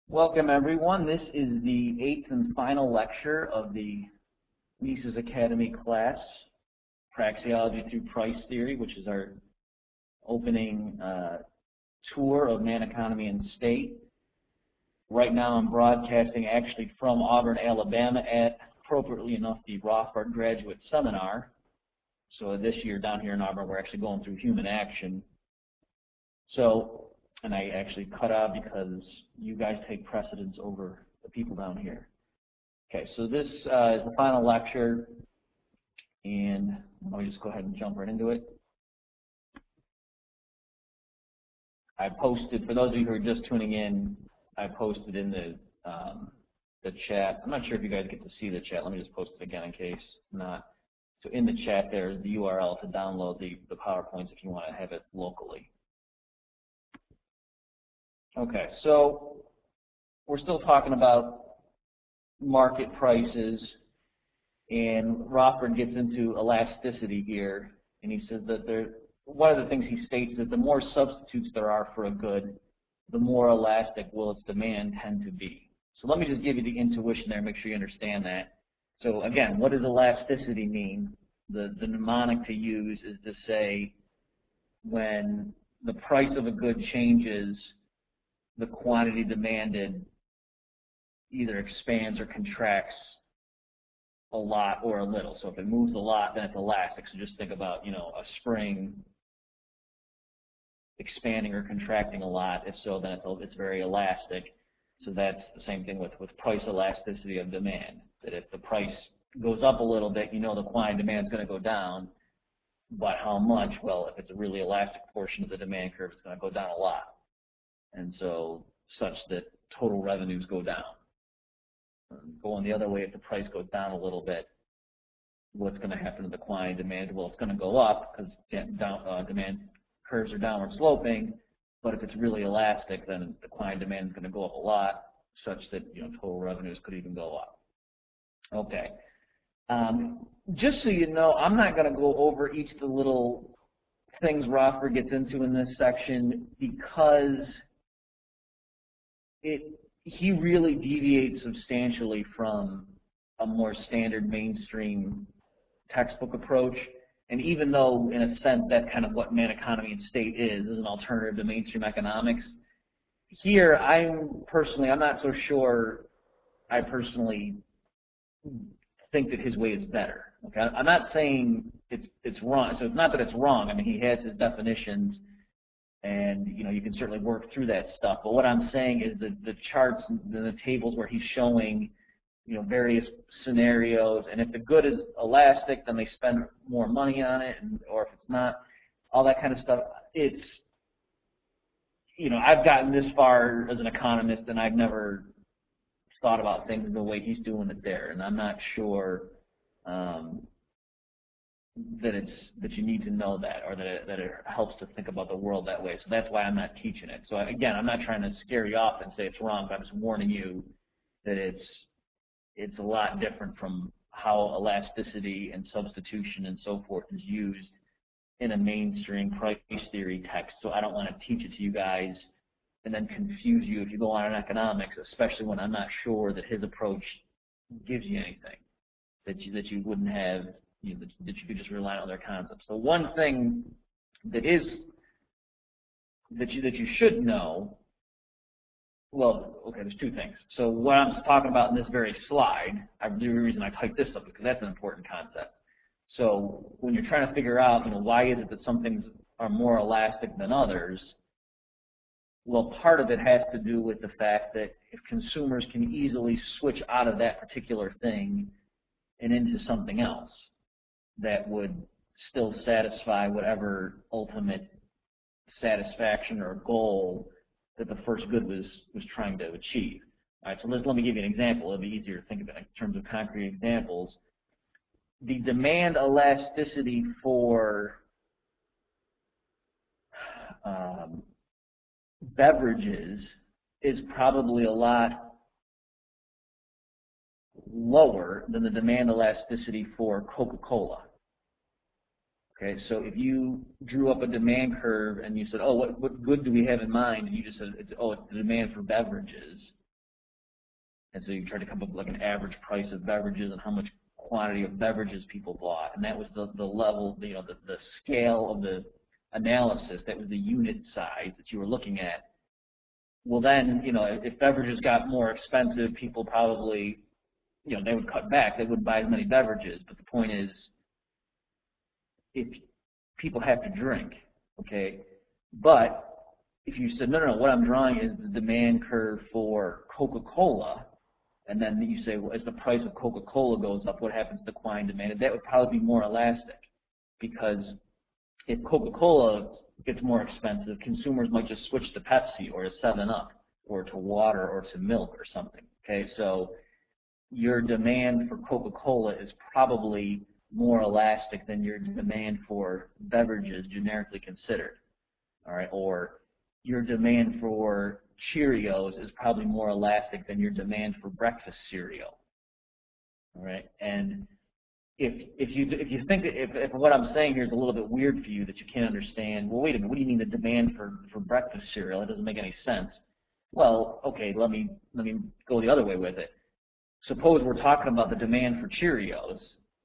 Welcome everyone. This is the 8th and final lecture of the Mises Academy class, Praxeology through Price Theory, which is our opening tour of Man, Economy, and State. Right now I'm broadcasting actually from Auburn, Alabama at, appropriately enough, the Rothbard Graduate Seminar. So this year down here in Auburn we're actually going through human action. And I actually cut out because you guys take precedence over the people down here. Okay, so this is the final lecture, and let me just go ahead and jump right into it. I posted, for those of you who are just tuning in, I posted in the chat. I'm not sure if you guys get to see the chat. Let me just post it again in case not. So in the chat there's the URL to download the PowerPoints if you want to have it locally. Okay, so we're still talking about market prices, and Rothbard gets into elasticity here, and he says that one of the things he states is that the more substitutes there are for a good, the more elastic will its demand tend to be. So let me just give you the intuition there, make sure you understand that. So again, what does elasticity mean? The mnemonic to use is to say when the price of a good changes, the quantity demanded either expands or contracts a lot or a little. So if it moves a lot, then it's elastic. So just think about, a spring expanding or contracting a lot. If so, then it's very elastic. So that's the same thing with price elasticity of demand. That if the price goes up a little bit, the quantity demand is going to go down. But how much? Well, if it's a really elastic portion of the demand curve, it's going to go down a lot. And so such that total revenues go down. Going the other way, if the price goes down a little bit, what's going to happen to the quantity demand? Well, it's going to go up because demand curves are downward sloping, but if it's really elastic, then the quantity demand is going to go up a lot, such that total revenues could even go up. Okay. Just so you know, I'm not going to go over each of the little things Rothbard gets into in this section because he really deviates substantially from a more standard mainstream textbook approach. And even though, in a sense, that's kind of what Man, Economy, and State is an alternative to mainstream economics, here I'm not so sure I personally think that his way is better. Okay? I'm not saying it's wrong. So it's not that it's wrong. I mean, he has his definitions, and you can certainly work through that stuff. But what I'm saying is that the charts and the tables where he's showing various scenarios, and if the good is elastic, then they spend more money on it, or if it's not, all that kind of stuff. It's I've gotten this far as an economist, and I've never thought about things the way he's doing it there, and I'm not sure that you need to know that, or that it helps to think about the world that way. So that's why I'm not teaching it. So again, I'm not trying to scare you off and say it's wrong, but I'm just warning you that it's a lot different from how elasticity and substitution and so forth is used in a mainstream price theory text. So I don't want to teach it to you guys and then confuse you if you go on in economics, especially when I'm not sure that his approach gives you anything that you wouldn't have, that you could just rely on their concepts. So one thing that you should know, well, okay, there's two things. So what I'm talking about in this very slide, the reason I typed this up is because that's an important concept. So when you're trying to figure out, why is it that some things are more elastic than others, well, part of it has to do with the fact that if consumers can easily switch out of that particular thing and into something else that would still satisfy whatever ultimate satisfaction or goal that the first good was trying to achieve. All right, so let me give you an example. It'll be easier to think of it in terms of concrete examples. The demand elasticity for beverages is probably a lot lower than the demand elasticity for Coca-Cola. Okay, so if you drew up a demand curve and you said, oh, what good do we have in mind? And you just said, it's the demand for beverages. And so you try to come up with like an average price of beverages and how much quantity of beverages people bought, and that was the level, the scale of the analysis. That was the unit size that you were looking at. Well, then, if beverages got more expensive, people probably, they would cut back. They wouldn't buy as many beverages. But the point is, if people have to drink, okay, but if you said, no, what I'm drawing is the demand curve for Coca-Cola, and then you say, well, as the price of Coca-Cola goes up, what happens to supply and demand? And that would probably be more elastic, because if Coca-Cola gets more expensive, consumers might just switch to Pepsi or to 7-Up or to water or to milk or something. Okay, so your demand for Coca-Cola is probably more elastic than your demand for beverages generically considered. All right, or your demand for Cheerios is probably more elastic than your demand for breakfast cereal. All right, and if you think that if what I'm saying here is a little bit weird for you, that you can't understand, well, wait a minute, what do you mean the demand for breakfast cereal? It doesn't make any sense. Well, okay, let me go the other way with it. Suppose we're talking about the demand for Cheerios,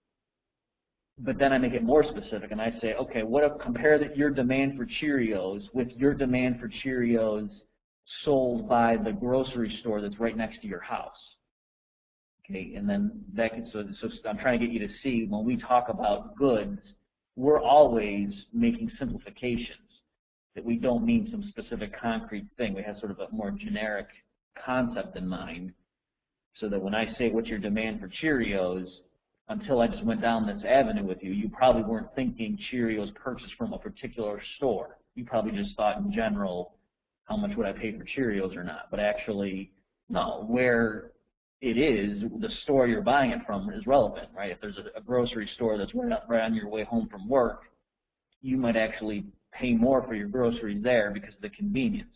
but then I make it more specific and I say, okay, compare your demand for Cheerios with your demand for Cheerios sold by the grocery store that's right next to your house. Okay, and then so I'm trying to get you to see, when we talk about goods, we're always making simplifications, that we don't mean some specific concrete thing. We have sort of a more generic concept in mind, so that when I say what's your demand for Cheerios, until I just went down this avenue with you, you probably weren't thinking Cheerios purchased from a particular store. You probably just thought in general, how much would I pay for Cheerios or not? But actually, no, where it is, the store you're buying it from is relevant, right? If there's a grocery store that's right on your way home from work, you might actually pay more for your groceries there because of the convenience.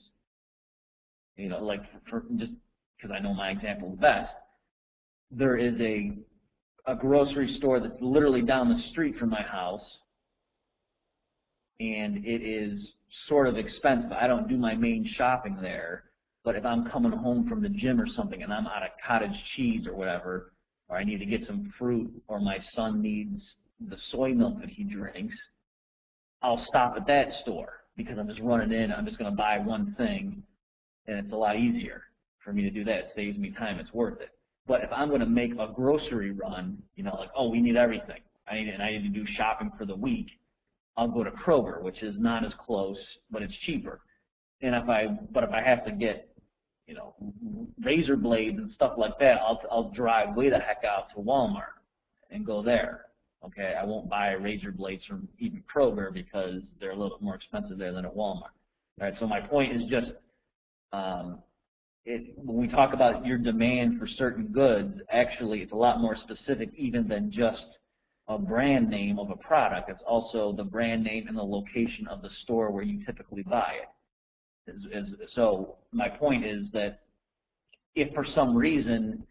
Like just because I know my example the best, there is a grocery store that's literally down the street from my house, and it is sort of expensive. I don't do my main shopping there. But if I'm coming home from the gym or something and I'm out of cottage cheese or whatever, or I need to get some fruit, or my son needs the soy milk that he drinks, I'll stop at that store because I'm just running in. I'm just going to buy one thing, and it's a lot easier for me to do that. It saves me time. It's worth it. But if I'm going to make a grocery run, like, oh, we need everything, I need to do shopping for the week, I'll go to Kroger, which is not as close, but it's cheaper. And if I have to get razor blades and stuff like that, I'll drive way the heck out to Walmart and go there. Okay, I won't buy razor blades from even Kroger because they're a little bit more expensive there than at Walmart. All right, so my point is just when we talk about your demand for certain goods, actually it's a lot more specific even than just a brand name of a product. It's also the brand name and the location of the store where you typically buy it. So my point is that if for some reason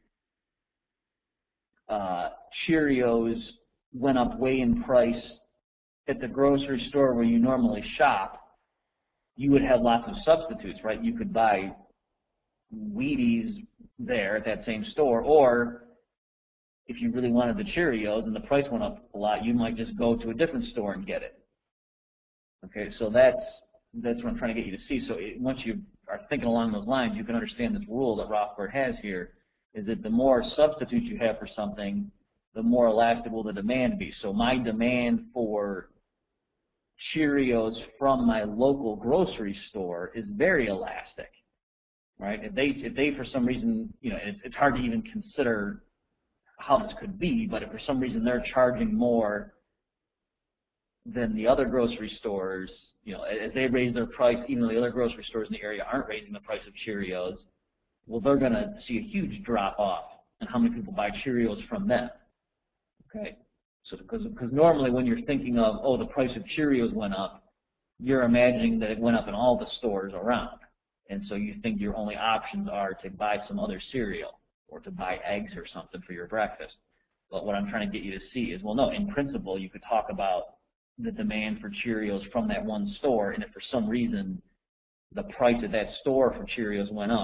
Cheerios went up way in price at the grocery store where you normally shop, you would have lots of substitutes, right? You could buy Wheaties there at that same store, or if you really wanted the Cheerios and the price went up a lot, you might just go to a different store and get it. Okay, so that's what I'm trying to get you to see. So once you are thinking along those lines, you can understand this rule that Rothbard has here, is that the more substitutes you have for something, the more elastic will the demand be. So my demand for Cheerios from my local grocery store is very elastic, right? If they for some reason, it's hard to even consider how this could be, but if for some reason they're charging more than the other grocery stores, as they raise their price, even though the other grocery stores in the area aren't raising the price of Cheerios, well, they're going to see a huge drop off in how many people buy Cheerios from them. Okay, so because normally when you're thinking of, oh, the price of Cheerios went up, you're imagining that it went up in all the stores around, and so you think your only options are to buy some other cereal or to buy eggs or something for your breakfast. But what I'm trying to get you to see is, well, no, in principle, you could talk about the demand for Cheerios from that one store, and if for some reason the price at that store for Cheerios went up,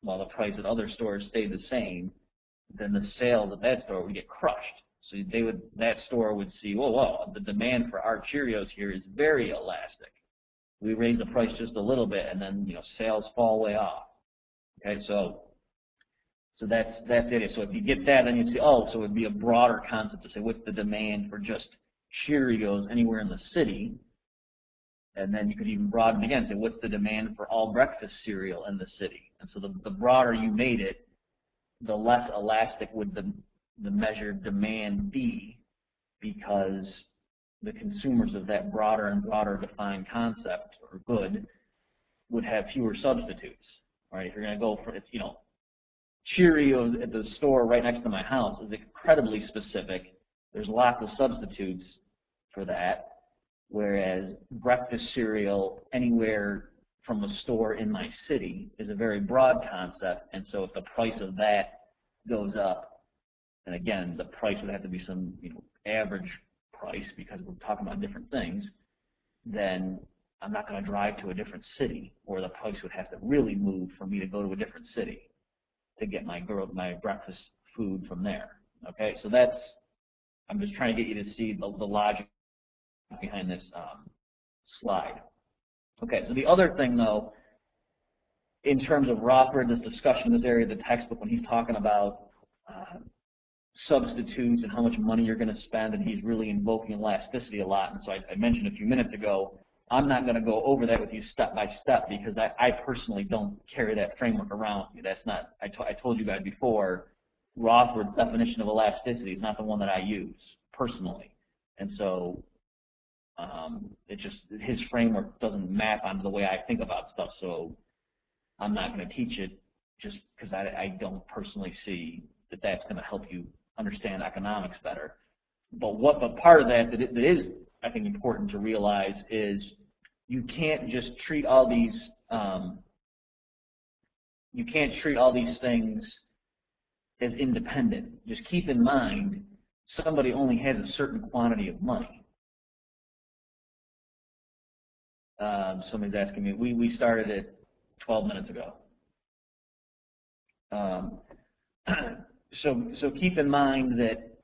while the price at other stores stayed the same, then the sales at that store would get crushed. So that store would see, whoa, the demand for our Cheerios here is very elastic. We raise the price just a little bit, and then sales fall way off. Okay, so that's it. So if you get that, then you see, so it would be a broader concept to say what's the demand for just Cheerios anywhere in the city, and then you could even broaden again, say what's the demand for all breakfast cereal in the city. And so the broader you made it, the less elastic would the measured demand be, because the consumers of that broader and broader defined concept or good would have fewer substitutes. Right? If you're going to go for Cheerios at the store right next to my house is incredibly specific. There's lots of substitutes for that, whereas breakfast cereal anywhere from a store in my city is a very broad concept, and so if the price of that goes up, and again, the price would have to be some average price because we're talking about different things, then I'm not going to drive to a different city, or the price would have to really move for me to go to a different city to get my breakfast food from there. Okay, so I'm just trying to get you to see the logic behind this slide. Okay, so the other thing, though, in terms of Rothbard, this discussion in this area of the textbook, when he's talking about substitutes and how much money you're going to spend, and he's really invoking elasticity a lot. And so I mentioned a few minutes ago, I'm not going to go over that with you step by step because I personally don't carry that framework around with me. That's not, I told you guys before, Rothbard's definition of elasticity is not the one that I use personally. And so his framework doesn't map onto the way I think about stuff, so I'm not going to teach it just because I don't personally see that that's going to help you understand economics better. But part of that is, I think, important to realize is you can't just treat all these things as independent. Just keep in mind somebody only has a certain quantity of money. Somebody's asking me. We started it 12 minutes ago. So keep in mind that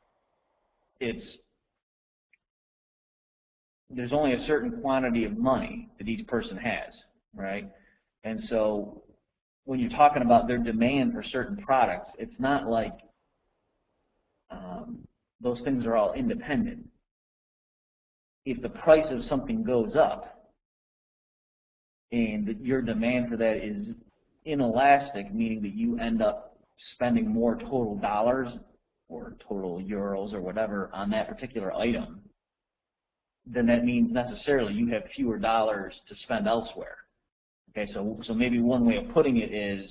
there's only a certain quantity of money that each person has, right? And so when you're talking about their demand for certain products, it's not like those things are all independent. If the price of something goes up and your demand for that is inelastic, meaning that you end up spending more total dollars or total euros or whatever on that particular item, then that means necessarily you have fewer dollars to spend elsewhere. Okay, so maybe one way of putting it is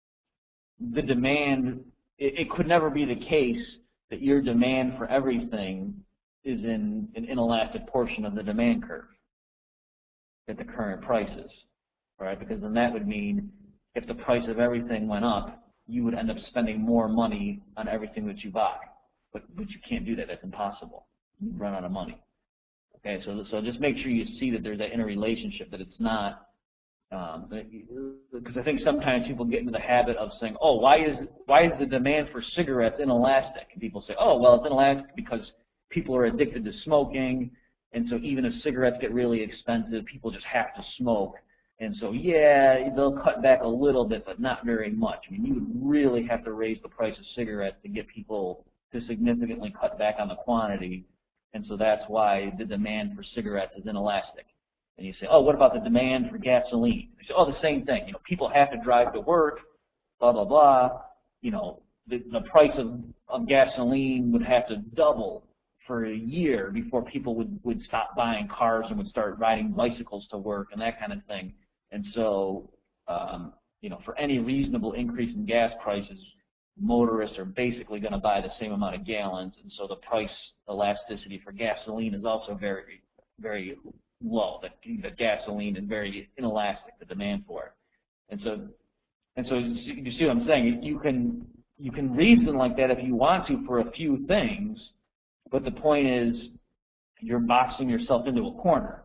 the demand, it could never be the case that your demand for everything is in an inelastic portion of the demand curve at the current prices, right? Because then that would mean if the price of everything went up, you would end up spending more money on everything that you buy. But you can't do that. That's impossible. You'd run out of money. Okay, so just make sure you see that there's that interrelationship, that it's not, because I think sometimes people get into the habit of saying, oh, why is the demand for cigarettes inelastic? And people say, oh, well, it's inelastic because people are addicted to smoking, and so even if cigarettes get really expensive, people just have to smoke. And so, yeah, they'll cut back a little bit, but not very much. I mean, you would really have to raise the price of cigarettes to get people to significantly cut back on the quantity. And so that's why the demand for cigarettes is inelastic. And you say, oh, what about the demand for gasoline? They say, oh, the same thing. People have to drive to work, blah, blah, blah. The price of gasoline would have to double for a year before people would stop buying cars and would start riding bicycles to work and that kind of thing. And so, for any reasonable increase in gas prices, motorists are basically going to buy the same amount of gallons. And so the price elasticity for gasoline is also very, very low. The gasoline is very inelastic, the demand for it. And so you see what I'm saying? You can reason like that if you want to for a few things, but the point is you're boxing yourself into a corner,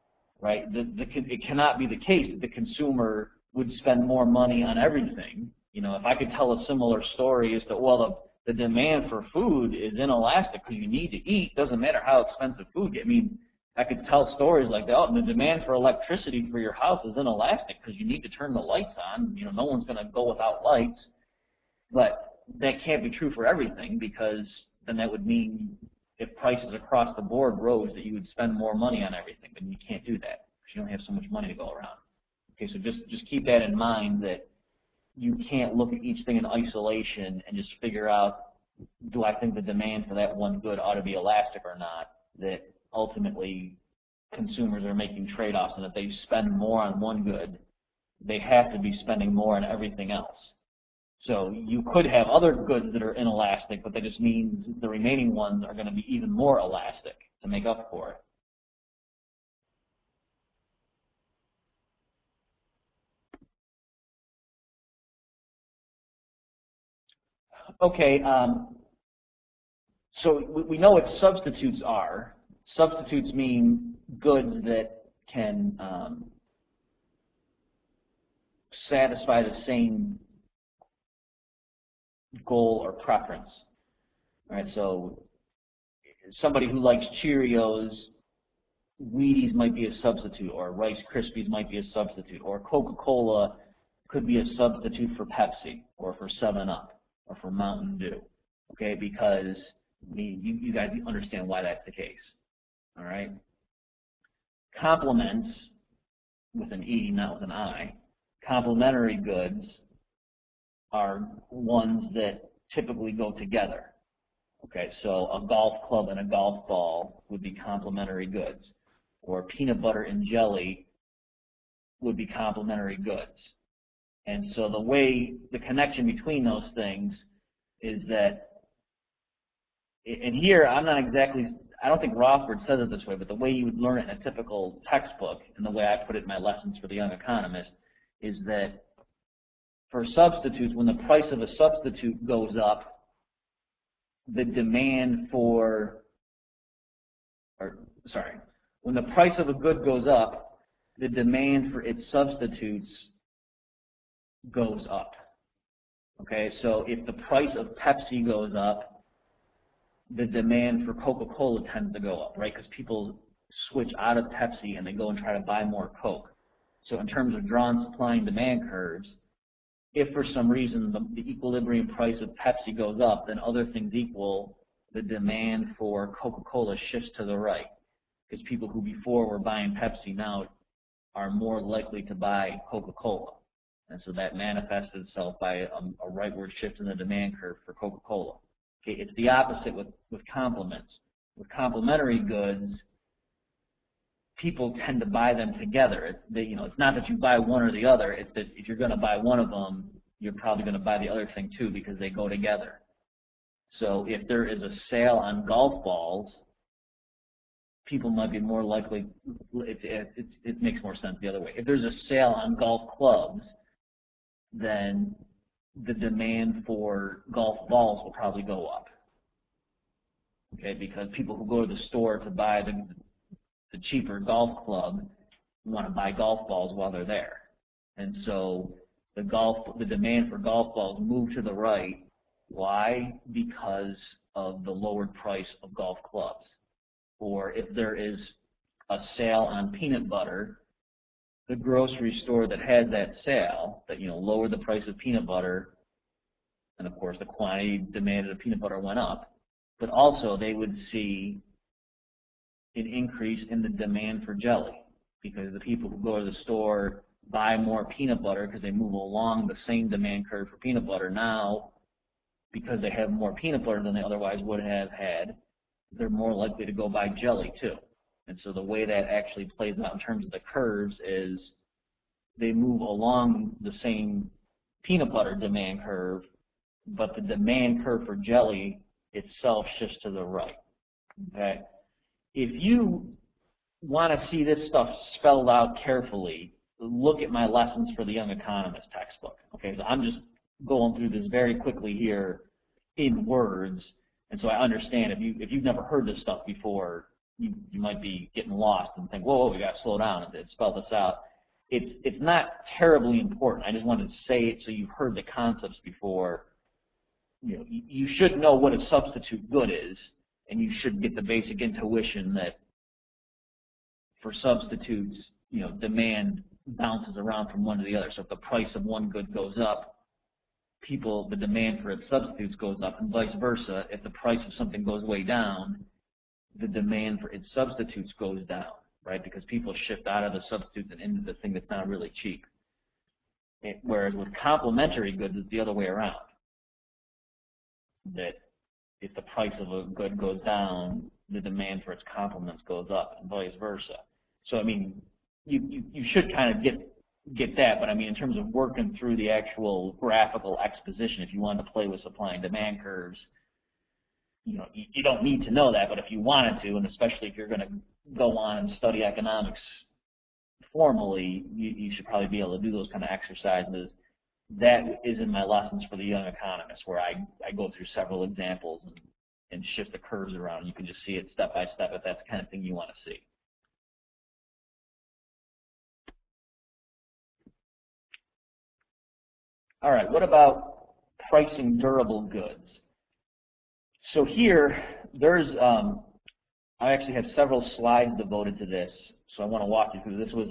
right? It cannot be the case that the consumer would spend more money on everything If I could tell a similar story as to, well, the demand for food is inelastic because you need to eat, doesn't matter how expensive food gets. I mean, I could tell stories like that. Oh, the demand for electricity for your house is inelastic because you need to turn the lights on. No one's going to go without lights. But that can't be true for everything, because then that would mean if prices across the board rose that you would spend more money on everything. And you can't do that because you only have so much money to go around. Okay, so just keep that in mind, that you can't look at each thing in isolation and just figure out, do I think the demand for that one good ought to be elastic or not, that ultimately consumers are making trade-offs, and if they spend more on one good, they have to be spending more on everything else. So you could have other goods that are inelastic, but that just means the remaining ones are going to be even more elastic to make up for it. Okay, so we know what substitutes are. Substitutes mean goods that can satisfy the same goal or preference. All right, so somebody who likes Cheerios, Wheaties might be a substitute, or Rice Krispies might be a substitute, or Coca-Cola could be a substitute for Pepsi, or for 7-Up, or for Mountain Dew. Okay, because you guys understand why that's the case. All right. Complements, with an E, not with an I, complementary goods are ones that typically go together. Okay, so a golf club and a golf ball would be complementary goods, or peanut butter and jelly would be complementary goods. And so the connection between those things is that, and here I don't think Rothbard says it this way, but the way you would learn it in a typical textbook, and the way I put it in my lessons for the young economist, is that for substitutes, when the price of a substitute goes up, when the price of a good goes up, the demand for its substitutes goes up. Okay, so if the price of Pepsi goes up, the demand for Coca-Cola tends to go up, right? Because people switch out of Pepsi and they go and try to buy more Coke. So in terms of drawn supply and demand curves, if for some reason the equilibrium price of Pepsi goes up, then other things equal, the demand for Coca-Cola shifts to the right. Because people who before were buying Pepsi now are more likely to buy Coca-Cola. And so that manifests itself by a rightward shift in the demand curve for Coca-Cola. Okay, it's the opposite with complements. With complementary goods, people tend to buy them together. It's not that you buy one or the other. It's that if you're going to buy one of them, you're probably going to buy the other thing too, because they go together. So if there is a sale on golf balls, people might be more likely. It makes more sense the other way. If there's a sale on golf clubs, then the demand for golf balls will probably go up. Okay, because people who go to the store to buy the cheaper golf club want to buy golf balls while they're there. And so the demand for golf balls move to the right. Why? Because of the lowered price of golf clubs. Or if there is a sale on peanut butter, the grocery store that had that sale, that lowered the price of peanut butter, and of course the quantity demanded of peanut butter went up, but also they would see an increase in the demand for jelly, because the people who go to the store buy more peanut butter because they move along the same demand curve for peanut butter. Now, because they have more peanut butter than they otherwise would have had, they're more likely to go buy jelly too. And so the way that actually plays out in terms of the curves is they move along the same peanut butter demand curve, but the demand curve for jelly itself shifts to the right. Okay? If you want to see this stuff spelled out carefully, look at my lessons for the Young Economist textbook. Okay, so I'm just going through this very quickly here in words, and so I understand if you've never heard this stuff before, you might be getting lost and think, whoa, we got to slow down and spell this out. it's not terribly important. I just wanted to say it so you've heard the concepts before. You should know what a substitute good is, and you should get the basic intuition that for substitutes, demand bounces around from one to the other. So if the price of one good goes up, the demand for its substitutes goes up, and vice versa. If the price of something goes way down, the demand for its substitutes goes down, right? Because people shift out of the substitutes and into the thing that's not really cheap. Whereas with complementary goods, it's the other way around. That if the price of a good goes down, the demand for its complements goes up, and vice versa. So I mean, you should kind of get that, but I mean, in terms of working through the actual graphical exposition, if you wanted to play with supply and demand curves, you don't need to know that, but if you wanted to, and especially if you're going to go on and study economics formally, you should probably be able to do those kind of exercises. That is in my lessons for the young economist, where I go through several examples and shift the curves around. You can just see it step by step if that's the kind of thing you want to see. All right, what about pricing durable goods? So here, I actually have several slides devoted to this, so I want to walk you through. This was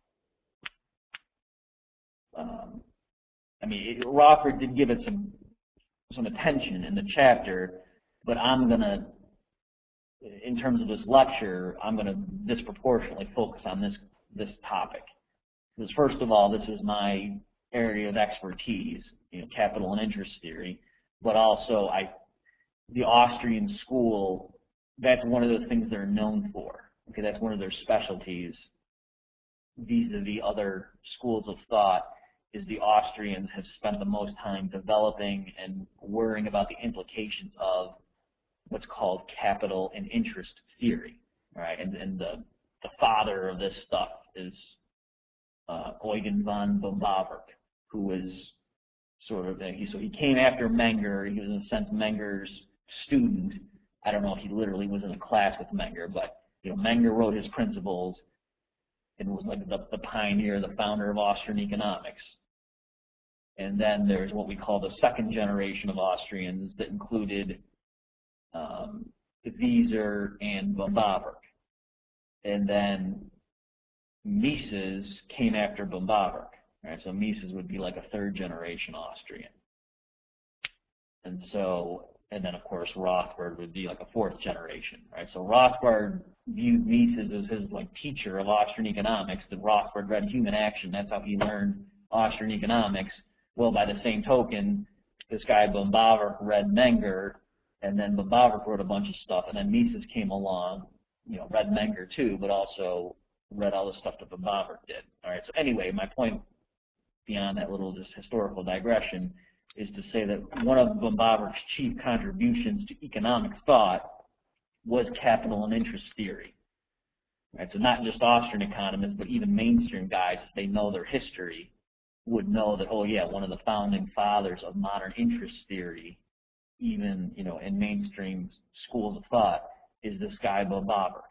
Rothbard did give it some attention in the chapter, but I'm going to, in terms of this lecture, I'm going to disproportionately focus on this topic. Because first of all, this is my area of expertise, capital and interest theory, but also the Austrian school, that's one of the things they're known for. Okay, that's one of their specialties vis-a-vis other schools of thought, is the Austrians have spent the most time developing and worrying about the implications of what's called capital and interest theory. Right? And the father of this stuff is Eugen von Bombaverk, who was he came after Menger. He was in a sense Menger's student. I don't know if he literally was in a class with Menger, but Menger wrote his principles and was like the pioneer, the founder of Austrian economics. And then there's what we call the second generation of Austrians that included Wieser and Bombaverk. And then Mises came after Bombaverk. Right? So Mises would be like a third generation Austrian. And then of course Rothbard would be like a fourth generation. Right? So Rothbard viewed Mises as his teacher of Austrian economics. That Rothbard read Human Action. That's how he learned Austrian economics. Well, by the same token, this guy Bombaverk read Menger, and then Bombaverk wrote a bunch of stuff, and then Mises came along, read Menger too, but also read all the stuff that Bombaverk did. All right. So anyway, my point beyond that little just historical digression is to say that one of Bombaverk's chief contributions to economic thought was capital and interest theory. Right? So not just Austrian economists, but even mainstream guys, if they know their history, would know that, oh yeah, one of the founding fathers of modern interest theory, even in mainstream schools of thought, is this guy Bombaverk.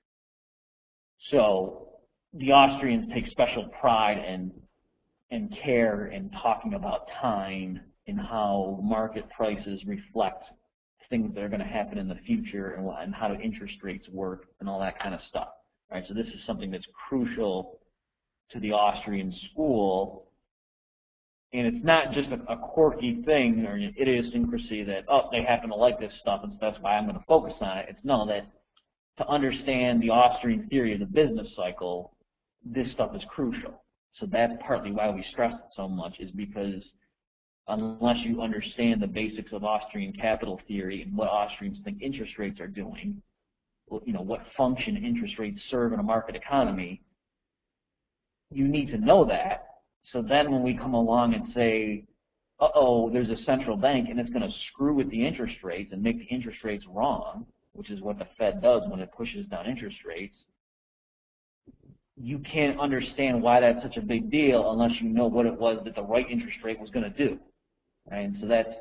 So the Austrians take special pride and care in talking about time and how market prices reflect things that are going to happen in the future and how do interest rates work and all that kind of stuff. Right? So this is something that's crucial to the Austrian school. And it's not just a quirky thing or an idiosyncrasy that, they happen to like this stuff and so that's why I'm going to focus on it. It's that to understand the Austrian theory of the business cycle, this stuff is crucial. So that's partly why we stress it so much, is because unless you understand the basics of Austrian capital theory and what Austrians think interest rates are doing, what function interest rates serve in a market economy, you need to know that. So then when we come along and say, there's a central bank and it's going to screw with the interest rates and make the interest rates wrong, which is what the Fed does when it pushes down interest rates, you can't understand why that's such a big deal unless you know what it was that the right interest rate was going to do. Right? And so that's,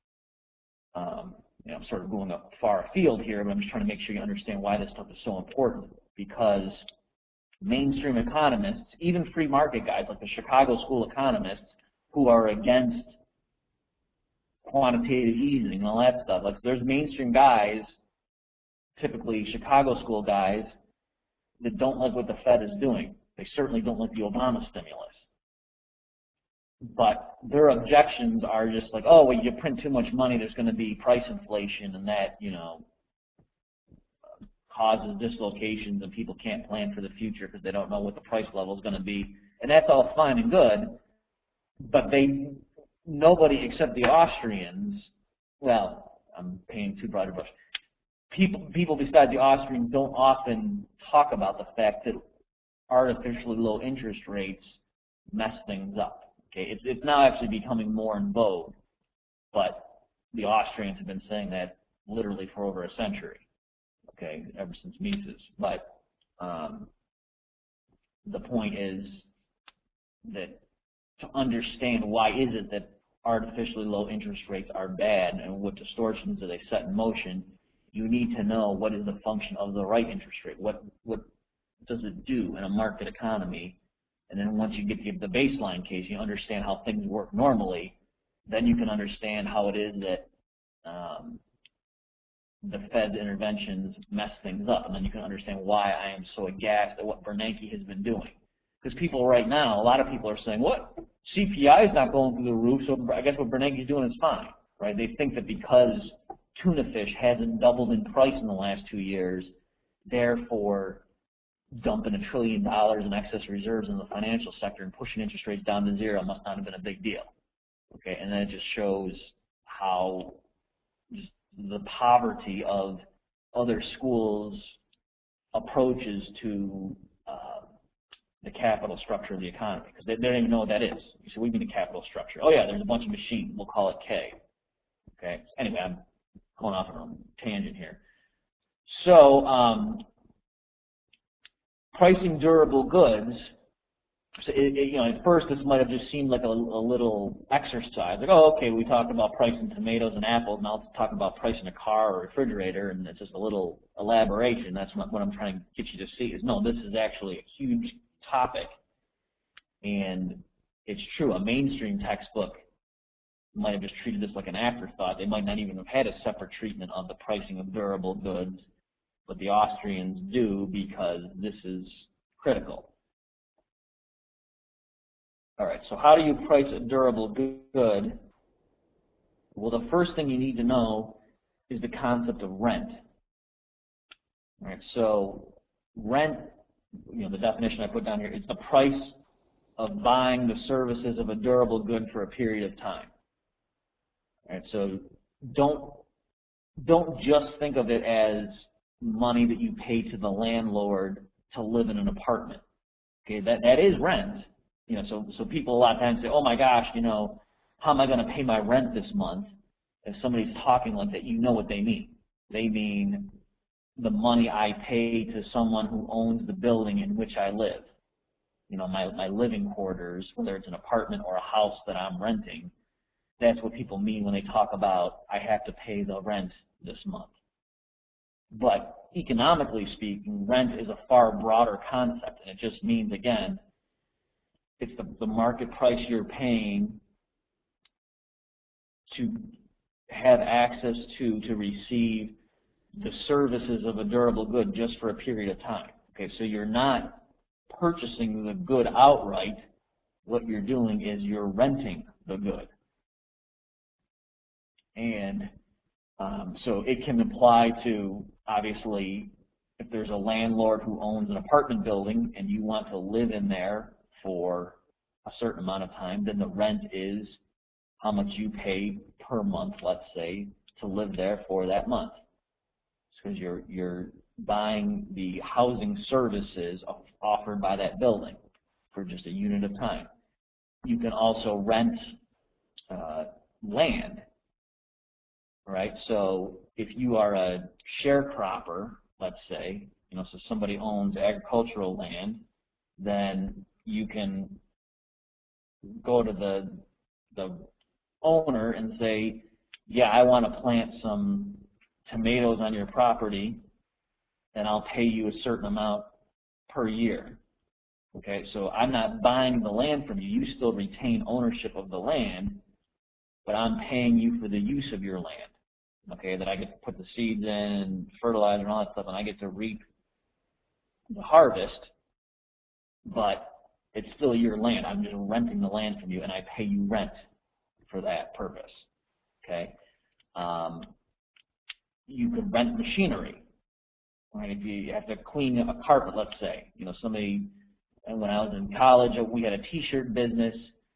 I'm sort of going up far afield here, but I'm just trying to make sure you understand why this stuff is so important, because mainstream economists, even free market guys like the Chicago School economists who are against quantitative easing and all that stuff. Like there's mainstream guys, typically Chicago School guys, that don't like what the Fed is doing. They certainly don't like the Obama stimulus. But their objections are just like, oh, well, you print too much money, there's going to be price inflation, and that, you know, causes dislocations, and people can't plan for the future because they don't know what the price level is going to be. And that's all fine and good, but nobody except the Austrians, well, I'm painting too broad a brush. People besides the Austrians don't often talk about the fact that artificially low interest rates mess things up. Okay, it's now actually becoming more in vogue, but the Austrians have been saying that literally for over a century. Okay, ever since Mises. But the point is that to understand why is it that artificially low interest rates are bad and what distortions do they set in motion, you need to know what is the function of the right interest rate. What does it do in a market economy? And then once you get the baseline case, you understand how things work normally, then you can understand how it is that the Fed's interventions mess things up. And then you can understand why I am so aghast at what Bernanke has been doing. Because people right now, a lot of people are saying, what? CPI is not going through the roof, so I guess what Bernanke is doing is fine. Right? They think that because tuna fish hasn't doubled in price in the last 2 years, therefore dumping $1 trillion in excess reserves in the financial sector and pushing interest rates down to zero must not have been a big deal. Okay, and then it just shows how just the poverty of other schools' approaches to the capital structure of the economy, because they don't even know what that is. You say, what do you mean the capital structure? Oh yeah, there's a bunch of machines. We'll call it K. Okay. Anyway, I'm going off on a tangent here. So pricing durable goods. So you know, at first this might have just seemed like a little exercise. Like, oh, okay, we talked about pricing tomatoes and apples. Now let's talk about pricing a car or a refrigerator, and it's just a little elaboration. That's what I'm trying to get you to see. Is no, this is actually a huge topic, and it's true. A mainstream textbook might have just treated this like an afterthought. They might not even have had a separate treatment of the pricing of durable goods, but the Austrians do because this is critical. All right, so how do you price a durable good? Well, the first thing you need to know is the concept of rent. All right, so rent, you know, the definition I put down here, is the price of buying the services of a durable good for a period of time. All right, so don't just think of it as money that you pay to the landlord to live in an apartment. Okay, that is rent. You know, so people a lot of times say, oh my gosh, you know, how am I going to pay my rent this month? If somebody's talking like that, you know what they mean. They mean the money I pay to someone who owns the building in which I live. You know, my living quarters, whether it's an apartment or a house that I'm renting, that's what people mean when they talk about I have to pay the rent this month. But economically speaking, rent is a far broader concept, and it just means, again, it's the market price you're paying to have access to receive the services of a durable good just for a period of time. Okay, so you're not purchasing the good outright. What you're doing is you're renting the good. And so it can apply to, obviously, if there's a landlord who owns an apartment building and you want to live in there for a certain amount of time, then the rent is how much you pay per month, let's say, to live there for that month. Because you're buying the housing services offered by that building for just a unit of time. You can also rent land, right? So if you are a sharecropper, let's say, you know, so somebody owns agricultural land, then you can go to the owner and say, yeah, I want to plant some tomatoes on your property, and I'll pay you a certain amount per year. Okay, so I'm not buying the land from you. You still retain ownership of the land, but I'm paying you for the use of your land. Okay, that I get to put the seeds in, fertilizer, and all that stuff, and I get to reap the harvest, but it's still your land. I'm just renting the land from you, and I pay you rent for that purpose. Okay, you could rent machinery. Right, if you have to clean a carpet, let's say, somebody. And when I was in college, we had a T-shirt business,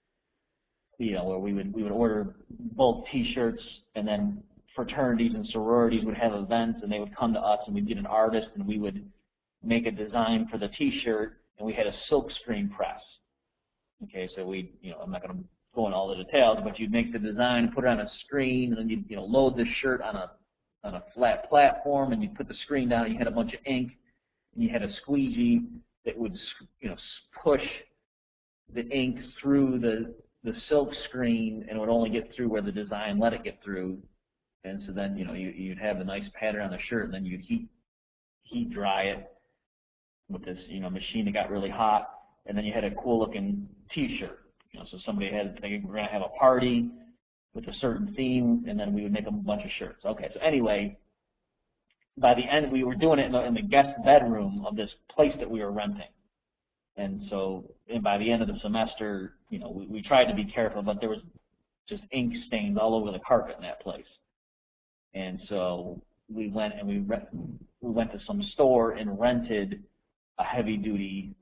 where we would order bulk T-shirts, and then fraternities and sororities would have events, and they would come to us, and we'd get an artist, and we would make a design for the T-shirt, and we had a silk screen press. Okay, so I'm not going to go into all the details, but you'd make the design, put it on a screen, and then you'd load the shirt on a flat platform, and you'd put the screen down, and you had a bunch of ink, and you had a squeegee that would push the ink through the silk screen, and it would only get through where the design let it get through. And so then you'd have a nice pattern on the shirt, and then you'd heat dry it with this machine that got really hot, and then you had a cool looking T-shirt. So somebody had they were going to have a party with a certain theme, and then we would make them a bunch of shirts. Okay, so anyway, by the end we were doing it in the guest bedroom of this place that we were renting. And by the end of the semester, we tried to be careful, but there was just ink stains all over the carpet in that place. And so we went to some store and rented a heavy-duty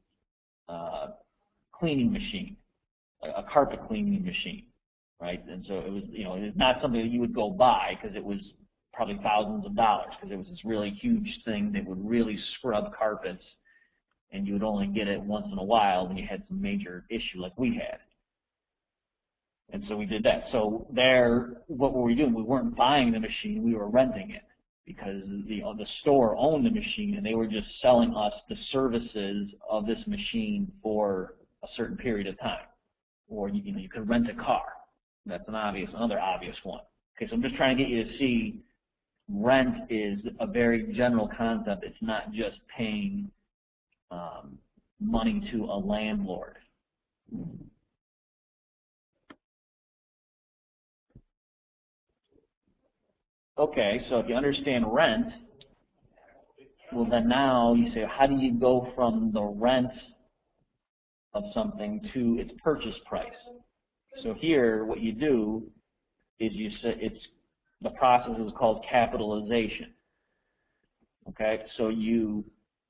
cleaning machine, a carpet cleaning machine, right? And so it was, it was not something that you would go buy because it was probably thousands of dollars, because it was this really huge thing that would really scrub carpets, and you would only get it once in a while when you had some major issue like we had. And so we did that. So what were we doing? We weren't buying the machine, we were renting it, because the store owned the machine, and they were just selling us the services of this machine for a certain period of time. Or you could rent a car. That's another obvious one. Okay, so I'm just trying to get you to see rent is a very general concept. It's not just paying money to a landlord. Okay, so if you understand rent, well then now you say, how do you go from the rent of something to its purchase price? So here, what you do is the process is called capitalization. Okay, so you,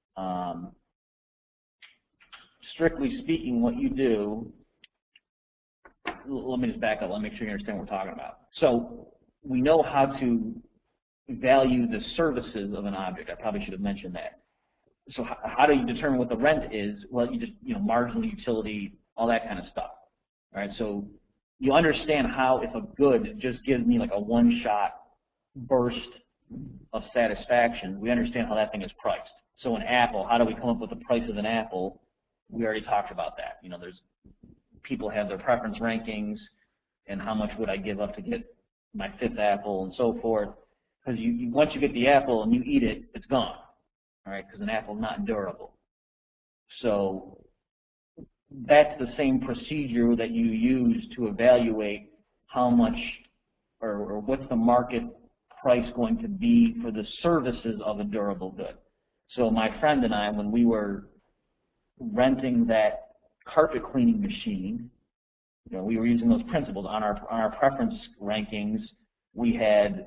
strictly speaking, what you do, let me just back up, let me make sure you understand what we're talking about. So we know how to value the services of an object. I probably should have mentioned that. So how do you determine what the rent is? Well, you just, marginal utility, all that kind of stuff. All right, so you understand how, if a good just gives me like a one-shot burst of satisfaction, we understand how that thing is priced. So an apple, how do we come up with the price of an apple? We already talked about that. There's people have their preference rankings, and how much would I give up to get my fifth apple and so forth. Because once you get the apple and you eat it, it's gone. All right, because an apple is not durable. So that's the same procedure that you use to evaluate how much or what's the market price going to be for the services of a durable good. So my friend and I, when we were renting that carpet cleaning machine, we were using those principles. On our preference rankings, we had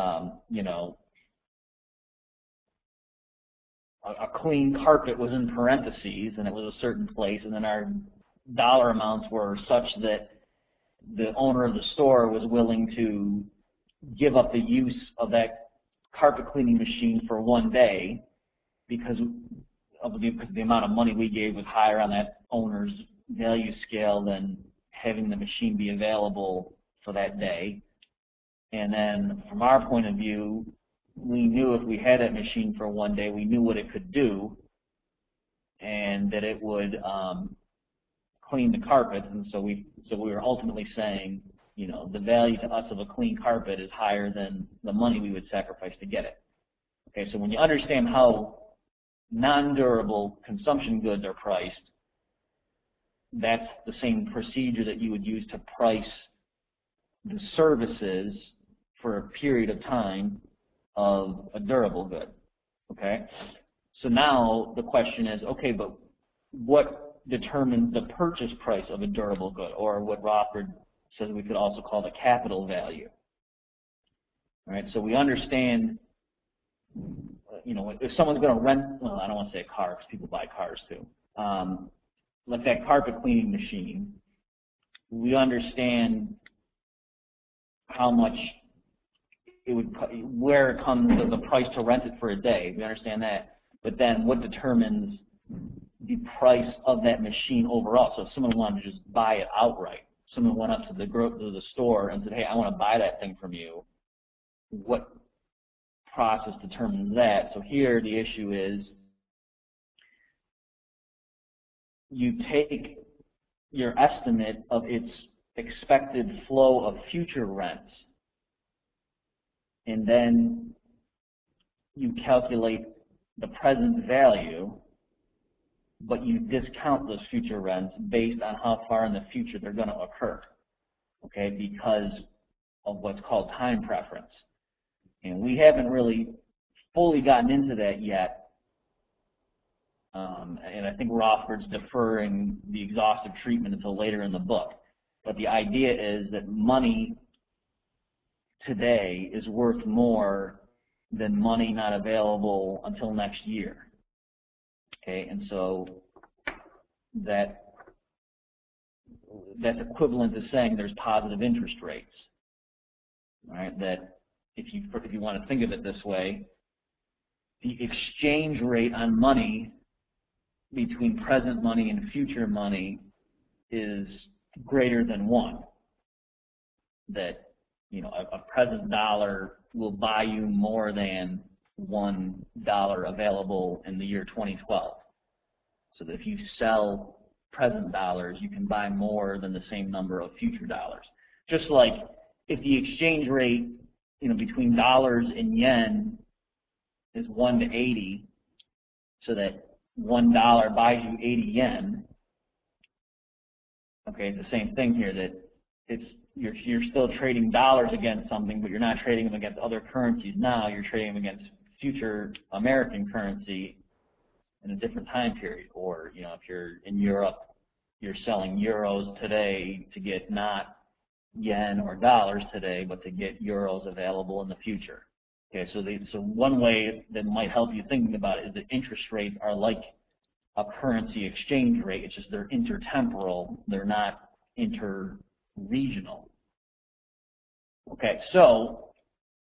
a clean carpet was in parentheses, and it was a certain place, and then our dollar amounts were such that the owner of the store was willing to give up the use of that carpet cleaning machine for one day because the amount of money we gave was higher on that owner's value scale than having the machine be available for that day. And then from our point of view, we knew if we had that machine for one day, we knew what it could do, and that it would clean the carpet. And so we were ultimately saying, the value to us of a clean carpet is higher than the money we would sacrifice to get it. Okay, so when you understand how non-durable consumption goods are priced, that's the same procedure that you would use to price the services for a period of time of a durable good, okay? So now the question is, okay, but what determines the purchase price of a durable good, or what Rothbard says we could also call the capital value? All right, so we understand, you know, if someone's going to rent, well, I don't want to say a car because people buy cars too. Like that carpet cleaning machine, we understand how much it would, where it comes, the price to rent it for a day. We understand that. But then what determines the price of that machine overall? So if someone wanted to just buy it outright, someone went up to the store and said, hey, I want to buy that thing from you, what process determines that? So here the issue is you take your estimate of its expected flow of future rents, and then you calculate the present value, but you discount those future rents based on how far in the future they're going to occur, okay, because of what's called time preference. And we haven't really fully gotten into that yet, and I think Rothbard's deferring the exhaustive treatment until later in the book. But the idea is that money today is worth more than money not available until next year. Okay, and so that's equivalent to saying there's positive interest rates. All right, that if you want to think of it this way, the exchange rate on money between present money and future money is greater than 1. That, you know, a present dollar will buy you more than $1 available in the year 2012. So that if you sell present dollars, you can buy more than the same number of future dollars. Just like if the exchange rate, you know, between dollars and yen is 1 to 80, so that $1 buys you 80 yen. Okay, it's the same thing here, that you're still trading dollars against something, but you're not trading them against other currencies now. You're trading them against future American currency in a different time period. Or, you know, if you're in Europe, you're selling euros today to get not yen or dollars today, but to get euros available in the future. Okay, so one way that might help you thinking about it is that interest rates are like a currency exchange rate. It's just they're intertemporal. They're not interregional. Okay, so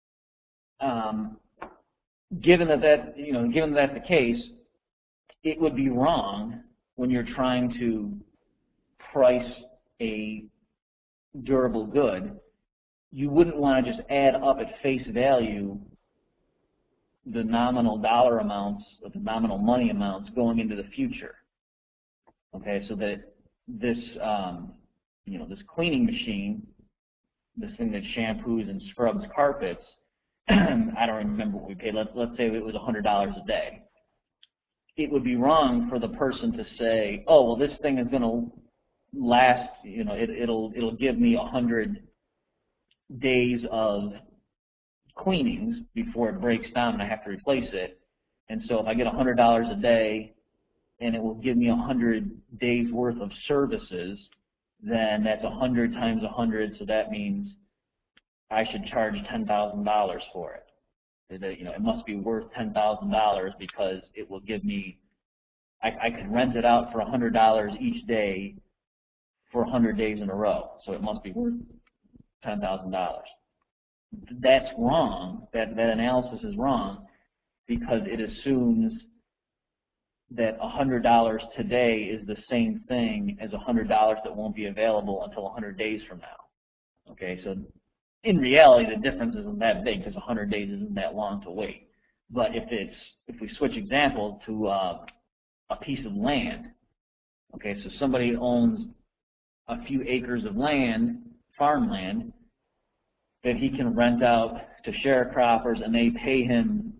given that that's the case, it would be wrong when you're trying to price a durable good. You wouldn't want to just add up at face value the nominal dollar amounts, or the nominal money amounts going into the future. Okay, so that this, this cleaning machine, this thing that shampoos and scrubs carpets, I don't remember what we paid. Let's say it was $100 a day. It would be wrong for the person to say, oh, well, this thing is going to last, you know, it'll give me 100 days of cleanings before it breaks down and I have to replace it. And so if I get $100 a day and it will give me 100 days worth of services, then that's 100 times 100, so that means I should charge $10,000 for it. You know, it must be worth $10,000 because it will give me, I can rent it out for $100 each day for 100 days in a row, so it must be worth $10,000. That's wrong. That analysis is wrong because it assumes that $100 today is the same thing as $100 that won't be available until 100 days from now. Okay, so in reality, the difference isn't that big because 100 days isn't that long to wait. But if we switch example to a piece of land, okay, so somebody owns a few acres of land, farmland, that he can rent out to sharecroppers, and they pay him,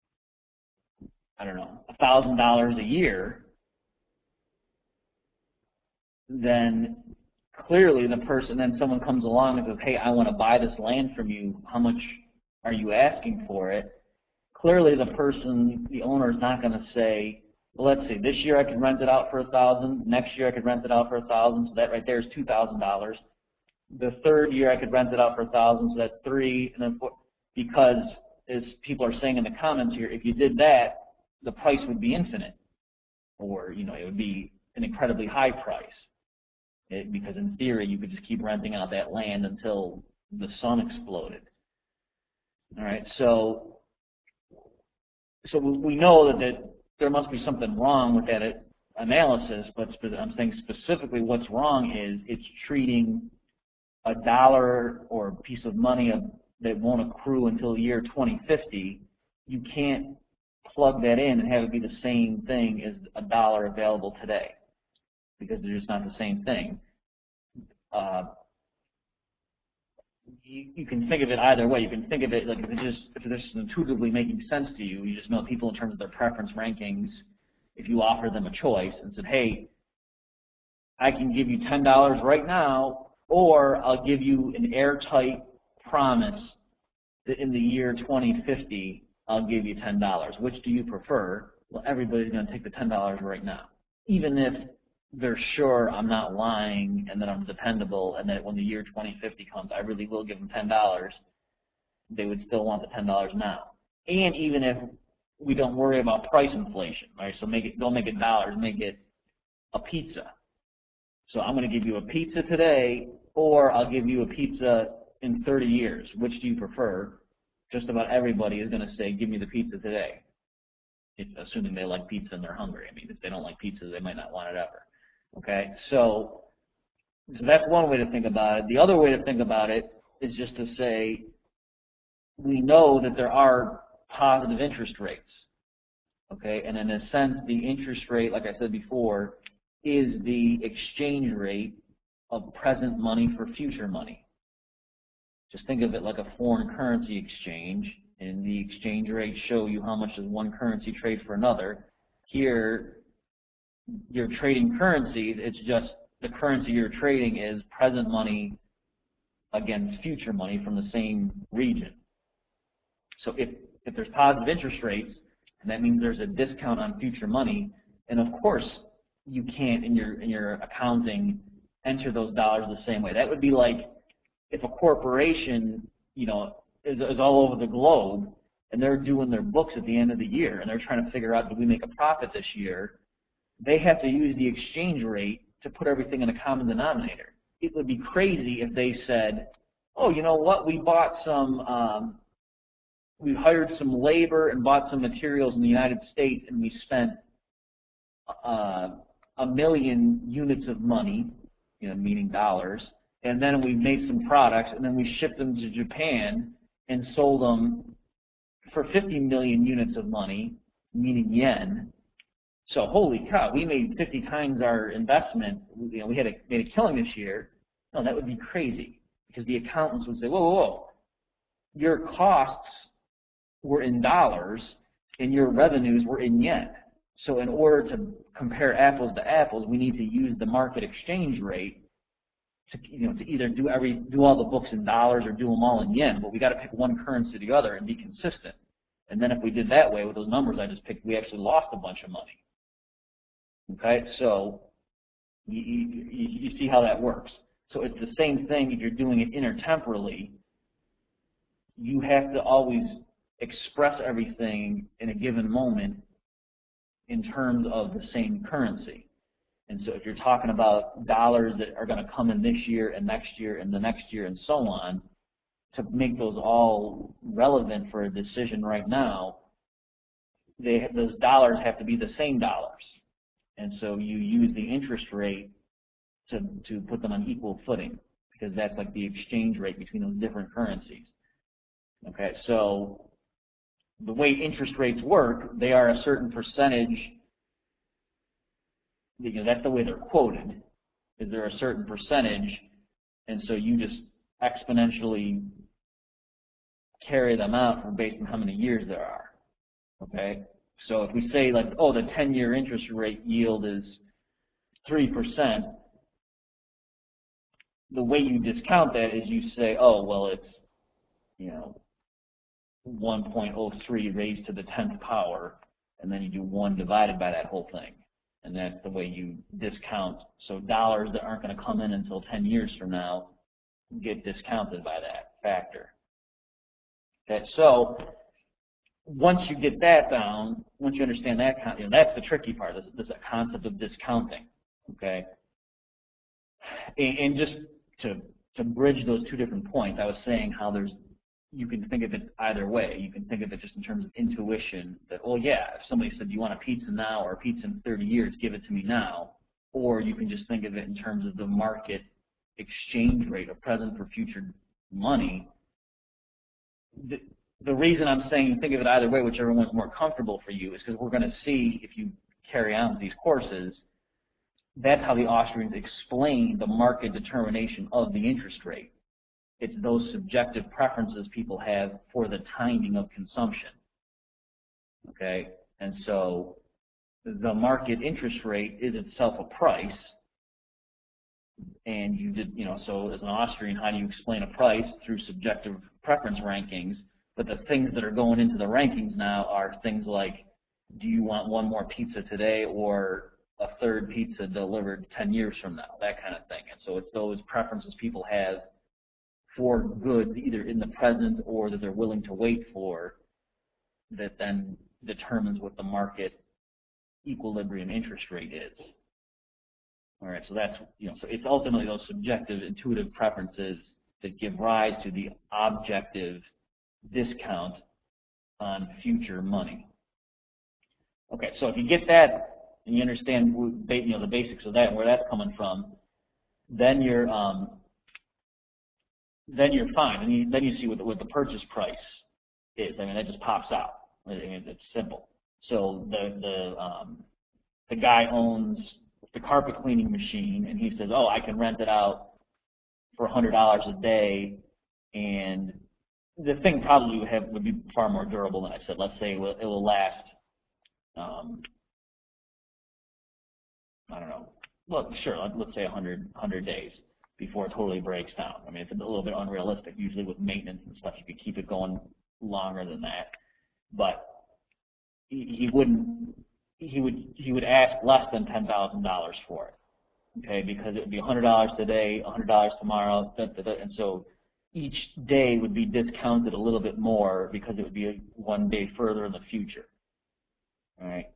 I don't know, $1,000 a year. then clearly the person, then someone comes along and says, hey, I want to buy this land from you. How much are you asking for it? Clearly the person, the owner, is not going to say, well, let's see, this year I could rent it out for $1,000. Next year I could rent it out for $1,000. So that right there is $2,000. The third year I could rent it out for $1,000. So that's $3,000. And then because, as people are saying in the comments here, if you did that, the price would be infinite, or it would be an incredibly high price. Because in theory, you could just keep renting out that land until the sun exploded. All right, so we know that there must be something wrong with that analysis, but I'm saying specifically what's wrong is it's treating a dollar or a piece of money that won't accrue until the year 2050. You can't plug that in and have it be the same thing as a dollar available today, because they're just not the same thing. You can think of it either way. You can think of it like if it's just intuitively making sense to you. You just know people in terms of their preference rankings. If you offer them a choice and said, hey, I can give you $10 right now, or I'll give you an airtight promise that in the year 2050 I'll give you $10. Which do you prefer? Well, everybody's going to take the $10 right now, even if they're sure I'm not lying and that I'm dependable and that when the year 2050 comes, I really will give them $10. They would still want the $10 now. And even if we don't worry about price inflation, right? So don't make it dollars, make it a pizza. So I'm going to give you a pizza today, or I'll give you a pizza in 30 years. Which do you prefer? Just about everybody is going to say, give me the pizza today, assuming they like pizza and they're hungry. I mean, if they don't like pizza, they might not want it ever. Okay, so that's one way to think about it. The other way to think about it is just to say we know that there are positive interest rates. Okay, and in a sense, the interest rate, like I said before, is the exchange rate of present money for future money. Just think of it like a foreign currency exchange, and the exchange rates show you how much does one currency trade for another. Here, you're trading currencies. It's just the currency you're trading is present money against future money from the same region. So if there's positive interest rates, and that means there's a discount on future money, and of course you can't in your accounting enter those dollars the same way. That would be like if a corporation, is all over the globe and they're doing their books at the end of the year and they're trying to figure out, did we make a profit this year? They have to use the exchange rate to put everything in a common denominator. It would be crazy if they said, oh, you know what, we bought we hired some labor and bought some materials in the United States and we spent 1 million units of money, meaning dollars, and then we made some products and then we shipped them to Japan and sold them for 50 million units of money, meaning yen. So holy cow, we made 50 times our investment. We made a killing this year. No, that would be crazy, because the accountants would say, whoa, whoa, whoa, your costs were in dollars and your revenues were in yen. So in order to compare apples to apples, we need to use the market exchange rate to either do all the books in dollars or do them all in yen. But we got to pick one currency or the other and be consistent. And then if we did that way with those numbers I just picked, we actually lost a bunch of money. Okay, so you see how that works. So it's the same thing if you're doing it intertemporally. You have to always express everything in a given moment in terms of the same currency. And so if you're talking about dollars that are going to come in this year and next year and the next year and so on, to make those all relevant for a decision right now, those dollars have to be the same dollars. And so you use the interest rate to put them on equal footing, because that's like the exchange rate between those different currencies. Okay, so the way interest rates work, they are a certain percentage. That's the way they're quoted, is they're a certain percentage, and so you just exponentially carry them out based on how many years there are. Okay, so if we say like, oh, the 10-year interest rate yield is 3%, the way you discount that is you say, oh, well, it's, you know, 1.03 raised to the 10th power, and then you do 1 divided by that whole thing. And that's the way you discount. So dollars that aren't going to come in until 10 years from now get discounted by that factor. Okay, so once you get that down, once you understand that, that's the tricky part. This concept of discounting. Okay, and just to bridge those two different points, I was saying how you can think of it either way. You can think of it just in terms of intuition that, oh yeah, if somebody said, do you want a pizza now or a pizza in 30 years, give it to me now. Or you can just think of it in terms of the market exchange rate of present for future money. The reason I'm saying think of it either way, whichever one's more comfortable for you, is because we're going to see, if you carry on with these courses, that's how the Austrians explain the market determination of the interest rate. It's those subjective preferences people have for the timing of consumption. Okay, and so the market interest rate is itself a price, and so as an Austrian, how do you explain a price? Through subjective preference rankings, but the things that are going into the rankings now are things like, do you want one more pizza today or a third pizza delivered 10 years from now, that kind of thing. And so it's those preferences people have for goods either in the present or that they're willing to wait for that then determines what the market equilibrium interest rate is. All right, so that's, so it's ultimately those subjective intuitive preferences that give rise to the objective discount on future money. Okay, so if you get that and you understand the basics of that and where that's coming from, then you're fine. And then you see what the purchase price is. I mean, that just pops out. I mean, it's simple. So the guy owns the carpet cleaning machine, and he says, oh, I can rent it out for $100 a day, and the thing probably would be far more durable than I said. Let's say it will last, I don't know. Well, sure, let's say 100 days before it totally breaks down. I mean, it's a little bit unrealistic. Usually with maintenance and stuff, you could keep it going longer than that. But he would ask less than $10,000 for it, okay? Because it would be $100 today, $100 tomorrow, and so each day would be discounted a little bit more because it would be one day further in the future, all right?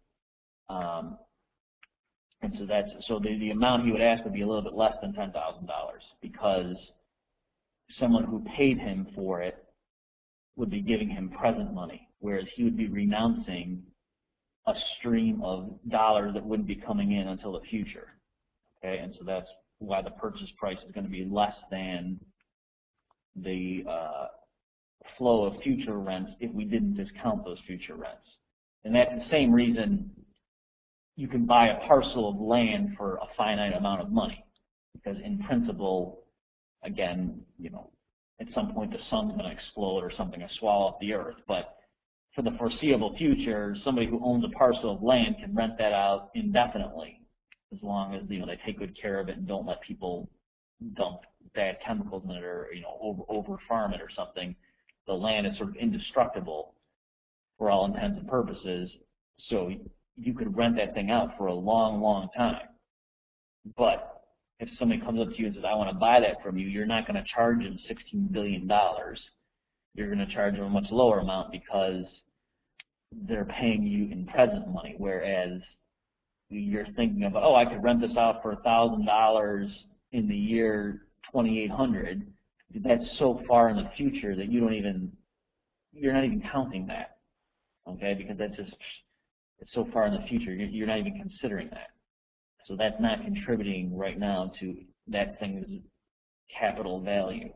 And so the amount he would ask would be a little bit less than $10,000 because someone who paid him for it would be giving him present money, whereas he would be renouncing a stream of dollars that wouldn't be coming in until the future. Okay, and so that's why the purchase price is going to be less than the flow of future rents if we didn't discount those future rents. And that's the same reason you can buy a parcel of land for a finite amount of money, because in principle, again, at some point the sun's going to explode or something and swallow up the earth. But for the foreseeable future, somebody who owns a parcel of land can rent that out indefinitely, as long as they take good care of it and don't let people dump bad chemicals in it or over farm it or something. The land is sort of indestructible for all intents and purposes, so you could rent that thing out for a long, long time. But if somebody comes up to you and says, I want to buy that from you, you're not going to charge them $16 billion. You're going to charge them a much lower amount because they're paying you in present money, whereas you're thinking about, oh, I could rent this out for $1,000 in the year 2800. That's so far in the future that you're not even counting that, okay? Because it's so far in the future, you're not even considering that. So that's not contributing right now to that thing's capital value.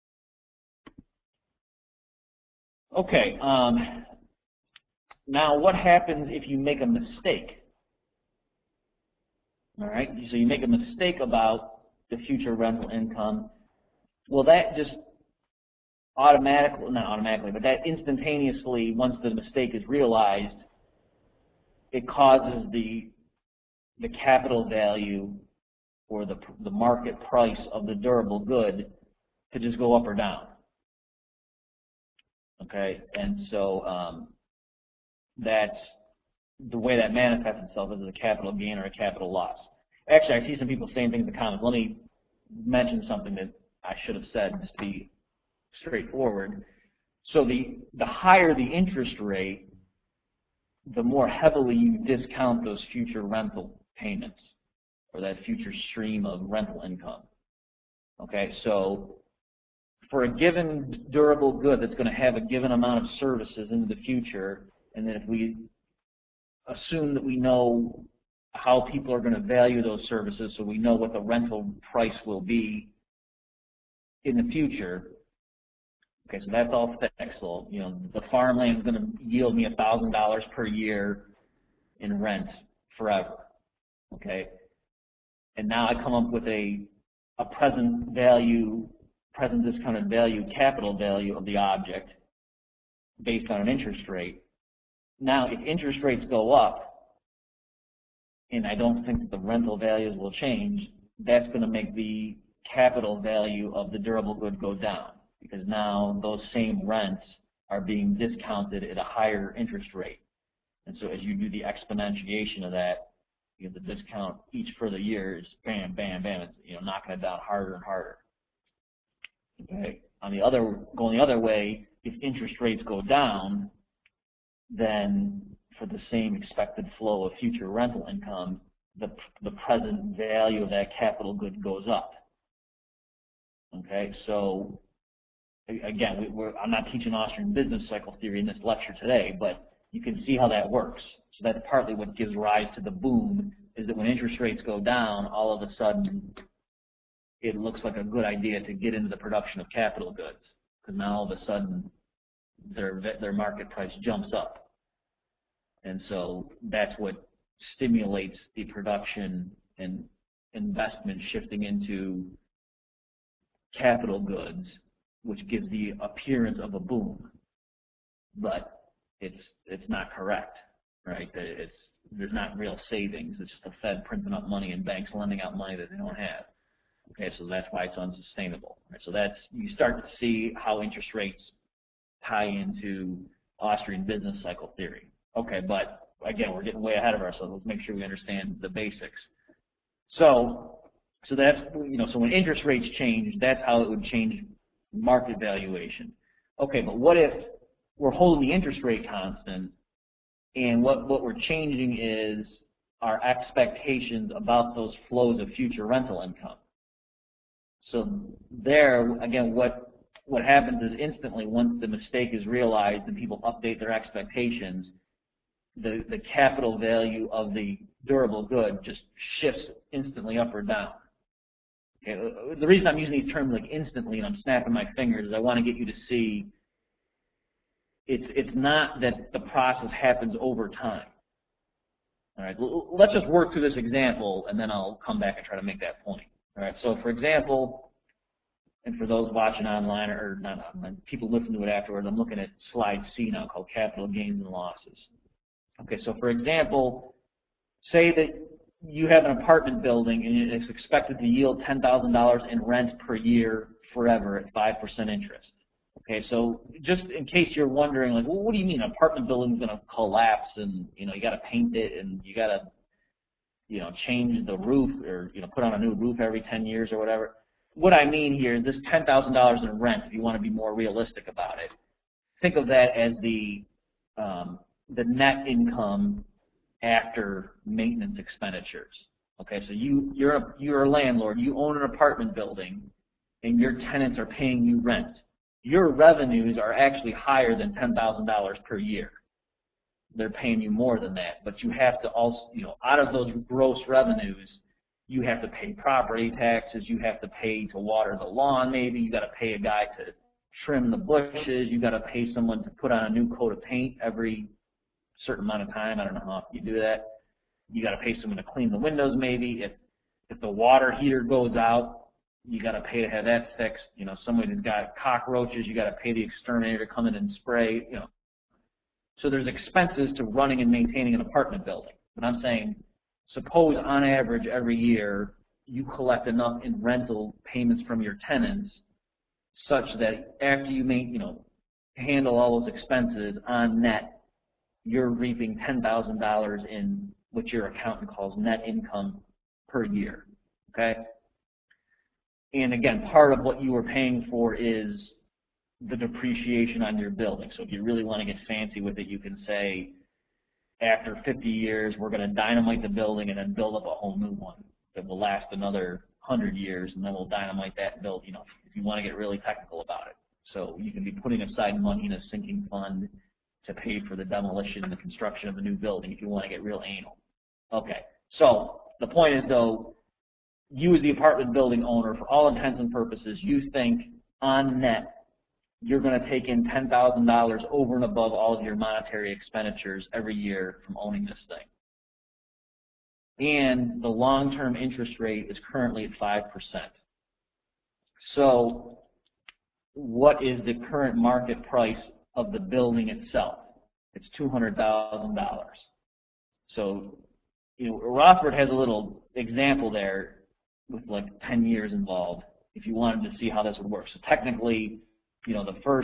Okay, now what happens if you make a mistake? All right, so you make a mistake about the future rental income. Well, that just not automatically, but that instantaneously, once the mistake is realized, it causes the capital value or the market price of the durable good to just go up or down. Okay, and so that's the way that manifests itself as a capital gain or a capital loss. Actually, I see some people saying things in the comments. Let me mention something that I should have said just to be straightforward. So the higher the interest rate, the more heavily you discount those future rental payments or that future stream of rental income. Okay, so for a given durable good that's going to have a given amount of services in the future, and then if we assume that we know how people are going to value those services, so we know what the rental price will be in the future. Okay, so that's all fixed. So, you know, the farmland is going to yield me $1,000 per year in rent forever. Okay, and now I come up with a present value, present discounted value, capital value of the object based on an interest rate. Now, if interest rates go up, and I don't think that the rental values will change, that's going to make the capital value of the durable good go down, because now those same rents are being discounted at a higher interest rate. And so as you do the exponentiation of that, you know, the discount each further year is bam, bam, bam, it's, you know, knocking it down harder and harder. Okay. Going the other way, if interest rates go down, then for the same expected flow of future rental income, the present value of that capital good goes up. Okay, so again, I'm not teaching Austrian business cycle theory in this lecture today, but you can see how that works. So that's partly what gives rise to the boom, is that when interest rates go down, all of a sudden it looks like a good idea to get into the production of capital goods, because now all of a sudden their market price jumps up. And so that's what stimulates the production and investment shifting into capital goods, which gives the appearance of a boom. But it's not correct, right? There's not real savings. It's just the Fed printing up money and banks lending out money that they don't have. Okay, so that's why it's unsustainable. Right? So you start to see how interest rates tie into Austrian business cycle theory. Okay, but again, we're getting way ahead of ourselves. Let's make sure we understand the basics. So that's, you know, so when interest rates change, that's how it would change market valuation. Okay, but what if we're holding the interest rate constant, and what we're changing is our expectations about those flows of future rental income? So there, again, what happens is instantly, once the mistake is realized and people update their expectations, the capital value of the durable good just shifts instantly up or down. Okay, the reason I'm using these terms like instantly and I'm snapping my fingers is I want to get you to see it's not that the process happens over time. All right, let's just work through this example and then I'll come back and try to make that point. All right, so for example, and for those watching online or not online, people listen to it afterwards, I'm looking at slide C now called capital gains and losses. Okay, so for example, say that you have an apartment building and it's expected to yield $10,000 in rent per year forever at 5% interest. Okay, so just in case you're wondering, like, well, what do you mean an apartment building is going to collapse and, you know, you got to paint it and you got to, you know, change the roof or, you know, put on a new roof every 10 years or whatever. What I mean here is this $10,000 in rent, if you want to be more realistic about it, think of that as the net income after maintenance expenditures. Okay, so you're a landlord, you own an apartment building, and your tenants are paying you rent. Your revenues are actually higher than $10,000 per year. They're paying you more than that, but you have to also, you know, out of those gross revenues, you have to pay property taxes, you have to pay to water the lawn maybe, you got to pay a guy to trim the bushes, you got to pay someone to put on a new coat of paint every certain amount of time. I don't know how you do that. You got to pay someone to clean the windows maybe. If the water heater goes out, you got to pay to have that fixed. You know, somebody who's got cockroaches, you got to pay the exterminator to come in and spray. You know, so there's expenses to running and maintaining an apartment building. But I'm saying, suppose on average every year you collect enough in rental payments from your tenants such that after you handle all those expenses on net, you're reaping $10,000 in what your accountant calls net income per year, okay? And again, part of what you are paying for is the depreciation on your building. So if you really want to get fancy with it, you can say, after 50 years, we're going to dynamite the building and then build up a whole new one that will last another 100 years, and then we'll dynamite that and build, if you want to get really technical about it. So you can be putting aside money in a sinking fund to pay for the demolition and the construction of a new building if you want to get real anal. Okay, so the point is, though, you as the apartment building owner, for all intents and purposes, you think on net you're going to take in $10,000 over and above all of your monetary expenditures every year from owning this thing. And the long-term interest rate is currently at 5%. So what is the current market price of the building itself? It's $200,000. So, Rothbard has a little example there with like 10 years involved if you wanted to see how this would work. So technically, the first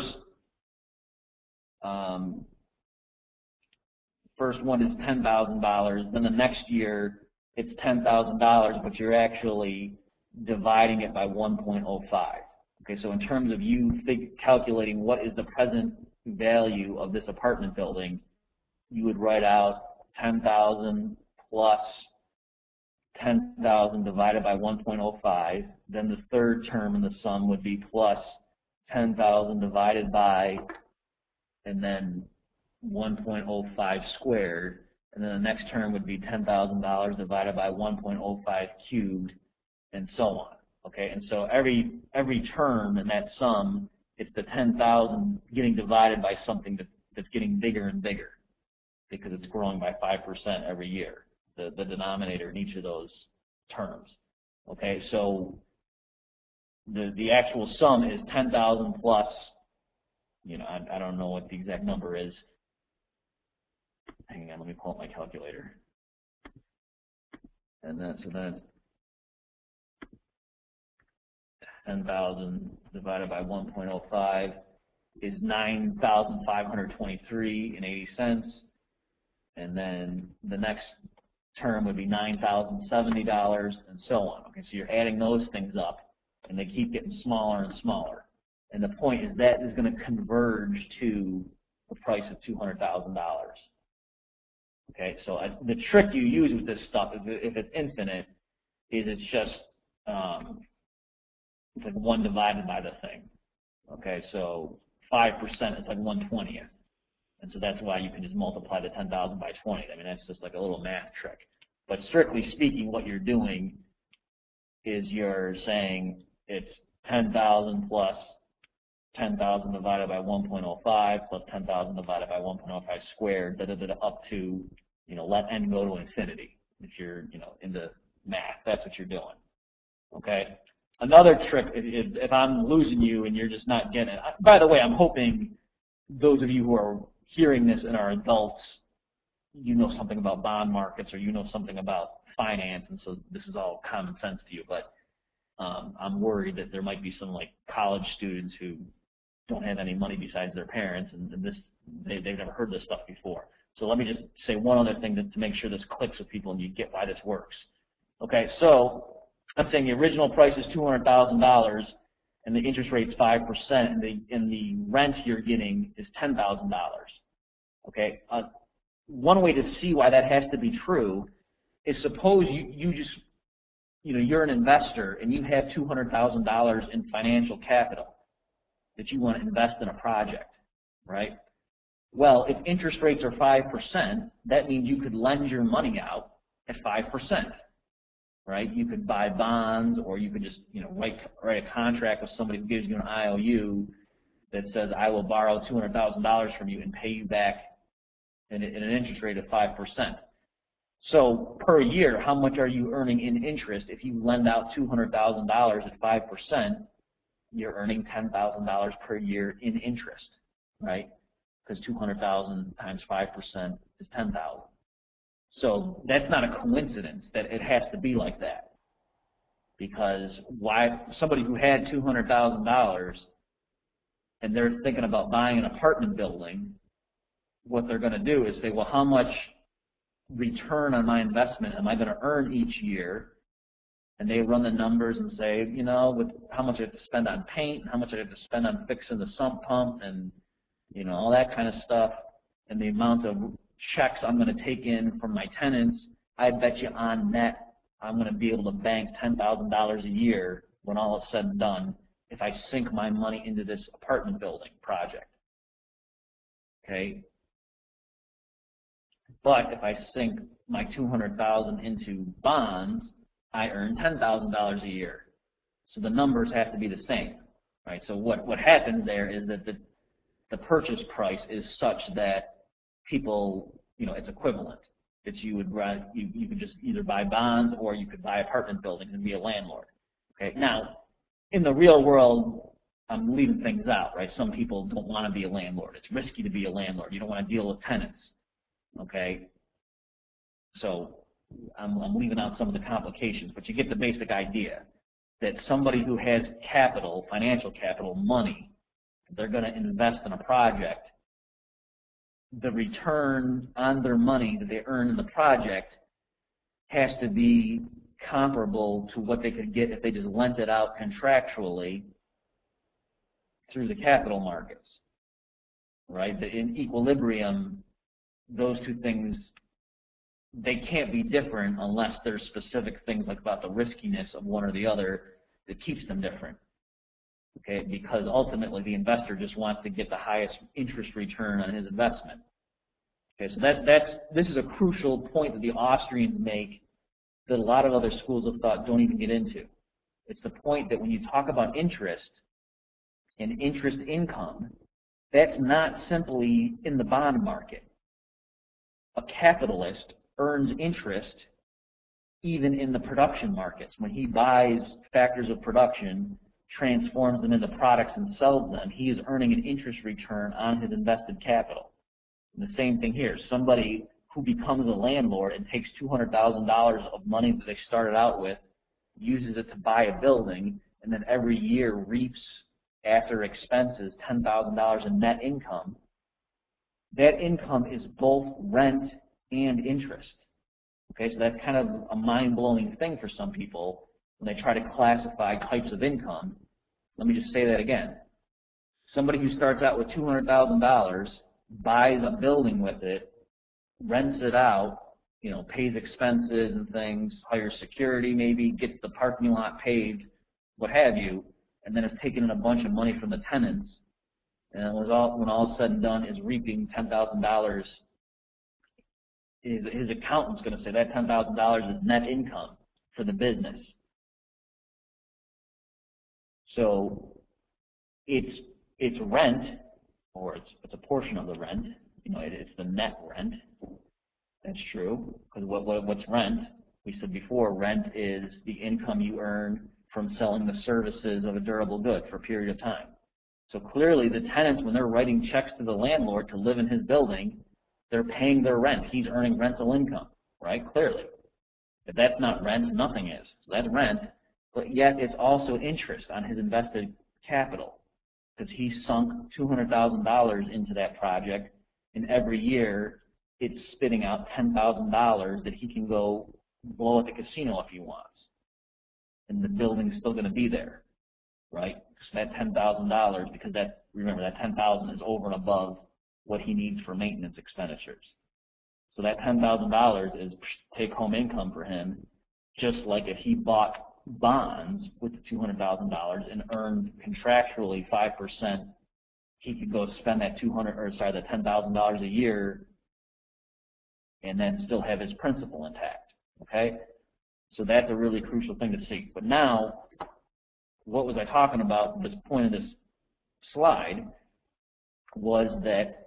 one is $10,000. Then the next year it's $10,000, but you're actually dividing it by 1.05. Okay, so in terms of you calculating what is the present value of this apartment building, you would write out 10,000 plus 10,000 divided by 1.05. Then the third term in the sum would be plus 10,000 divided by, and then 1.05 squared, and then the next term would be $10,000 divided by 1.05 cubed, and so on. Okay, and so every term in that sum, it's the 10,000 getting divided by something that's getting bigger and bigger because it's growing by 5% every year, the denominator in each of those terms. Okay, so the actual sum is 10,000 plus, I don't know what the exact number is. Hang on, let me pull up my calculator. And then, 10,000 divided by 1.05 is $9,523.80. And then the next term would be $9,070 and so on. Okay, so you're adding those things up, and they keep getting smaller and smaller. And the point is that is going to converge to the price of $200,000. Okay, so the trick you use with this stuff, if it's infinite, is it's just it's like 1 divided by the thing. Okay, so 5% is like 1/20th. And so that's why you can just multiply the 10,000 by 20. I mean, that's just like a little math trick. But strictly speaking, what you're doing is you're saying it's 10,000 plus 10,000 divided by 1.05 plus 10,000 divided by 1.05 squared, up to, let n go to infinity. If you're, into math, that's what you're doing. Okay? Another trick, if I'm losing you and you're just not getting it. By the way, I'm hoping those of you who are hearing this and are adults, you know something about bond markets or you know something about finance, and so this is all common sense to you. But I'm worried that there might be some like college students who don't have any money besides their parents, and they've never heard this stuff before. So let me just say one other thing to make sure this clicks with people and you get why this works. Okay, so I'm saying the original price is $200,000 and the interest rate's 5%, and the rent you're getting is $10,000. Okay, one way to see why that has to be true is suppose you just, you're an investor and you have $200,000 in financial capital that you want to invest in a project, right? Well, if interest rates are 5%, that means you could lend your money out at 5%, right? You could buy bonds, or you could just, write a contract with somebody who gives you an IOU that says, I will borrow $200,000 from you and pay you back in an interest rate of 5%. So per year, how much are you earning in interest? If you lend out $200,000 at 5%, you're earning $10,000 per year in interest, right? Because 200,000 times 5% is 10,000. So that's not a coincidence that it has to be like that. because why somebody who had $200,000 and they're thinking about buying an apartment building, what they're going to do is say, well, how much return on my investment am I going to earn each year? And they run the numbers and say, you know, with how much I have to spend on paint, how much I have to spend on fixing the sump pump, and you know, all that kind of stuff, and the amount of checks I'm going to take in from my tenants, I bet you on net I'm going to be able to bank $10,000 a year when all is said and done if I sink my money into this apartment building project. Okay? But if I sink my $200,000 into bonds, I earn $10,000 a year. So the numbers have to be the same, right? So what happens there is that the purchase price is such that people, you know, it's equivalent. It's you could just either buy bonds or you could buy apartment buildings and be a landlord. Okay. Now, in the real world, I'm leaving things out, right? Some people don't want to be a landlord. It's risky to be a landlord. You don't want to deal with tenants. Okay. So I'm leaving out some of the complications, but you get the basic idea that somebody who has capital, financial capital, money, they're going to invest in a project. The return on their money that they earn in the project has to be comparable to what they could get if they just lent it out contractually through the capital markets, right? In equilibrium, those two things, they can't be different unless there's specific things like about the riskiness of one or the other that keeps them different. Okay, because ultimately the investor just wants to get the highest interest return on his investment. Okay, so this is a crucial point that the Austrians make that a lot of other schools of thought don't even get into. It's the point that when you talk about interest and interest income, that's not simply in the bond market. A capitalist earns interest even in the production markets. When he buys factors of production, transforms them into products and sells them, he is earning an interest return on his invested capital. And the same thing here. Somebody who becomes a landlord and takes $200,000 of money that they started out with, uses it to buy a building, and then every year reaps, after expenses, $10,000 in net income. That income is both rent and interest. Okay, so that's kind of a mind-blowing thing for some people when they try to classify types of income. Let me just say that again. Somebody who starts out with $200,000, buys a building with it, rents it out, you know, pays expenses and things, hires security maybe, gets the parking lot paved, what have you, and then is taking in a bunch of money from the tenants, and when all is said and done is reaping $10,000, his accountant's going to say that $10,000 is net income for the business. So it's rent, or it's a portion of the rent. You know, it's the net rent. That's true, because what's rent? We said before, rent is the income you earn from selling the services of a durable good for a period of time. So clearly the tenants, when they're writing checks to the landlord to live in his building, they're paying their rent. He's earning rental income, right? Clearly. If that's not rent, nothing is. So that's rent, but yet it's also interest on his invested capital, because he sunk $200,000 into that project, and every year it's spitting out $10,000 that he can go blow at the casino if he wants. And the building's still going to be there, right? So that $10,000, because remember that $10,000 is over and above what he needs for maintenance expenditures. So that $10,000 is take-home income for him, just like if he bought bonds with the $200,000 and earned contractually 5%, he could go spend that $10,000 a year and then still have his principal intact. Okay? So that's a really crucial thing to see. But now, what was I talking about? The point of this slide was that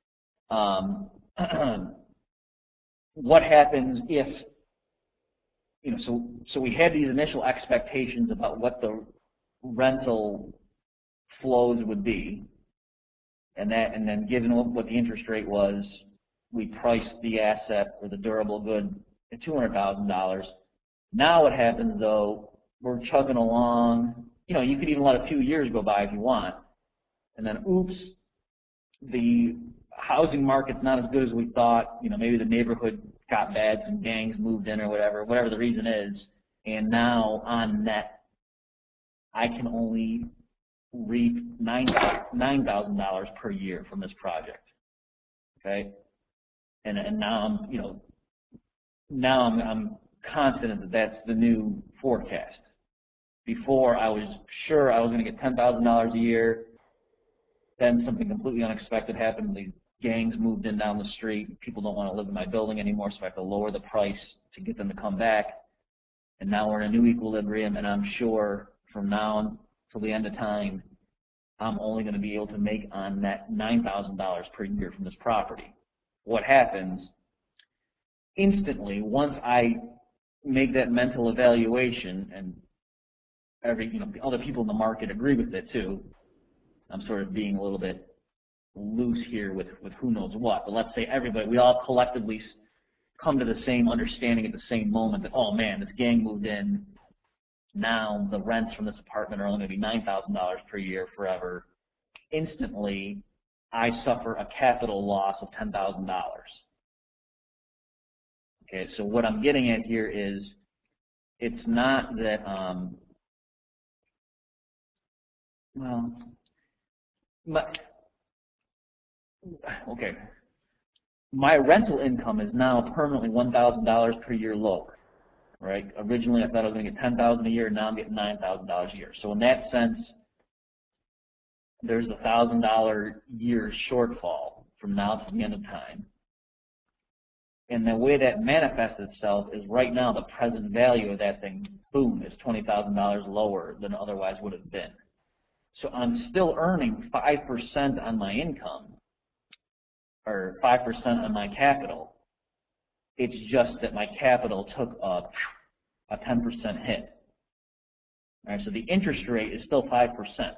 what happens if, you know, so we had these initial expectations about what the rental flows would be, and then given what the interest rate was, we priced the asset or the durable good at $200,000. Now what happens though, we're chugging along. You know, you could even let a few years go by if you want. And then, oops, the housing market's not as good as we thought. You know, maybe the neighborhood got bad, some gangs moved in or whatever the reason is. And now on net, I can only reap $9,000 per year from this project. Okay, and now I'm, you know, now I'm confident that that's the new forecast. Before I was sure I was going to get $10,000 a year. Then something completely unexpected happened. The gangs moved in down the street. People don't want to live in my building anymore, so I have to lower the price to get them to come back. And now we're in a new equilibrium, and I'm sure from now on till the end of time, I'm only going to be able to make on that $9,000 per year from this property. What happens instantly once I make that mental evaluation, and the other people in the market agree with it too. I'm sort of being a little bit loose here with who knows what, but let's say everybody, we all collectively come to the same understanding at the same moment that, oh man, this gang moved in, now the rents from this apartment are only going to be $9,000 per year forever. Instantly, I suffer a capital loss of $10,000. Okay, so what I'm getting at here is, it's not that, my rental income is now permanently $1,000 per year lower, right? Originally, I thought I was going to get $10,000 a year. Now I'm getting $9,000 a year. So in that sense, there's a $1,000 year shortfall from now to the end of time. And the way that manifests itself is right now the present value of that thing, boom, is $20,000 lower than otherwise would have been. So I'm still earning 5% on my income, or 5% on my capital. It's just that my capital took a 10% hit. All right, so the interest rate is still 5%.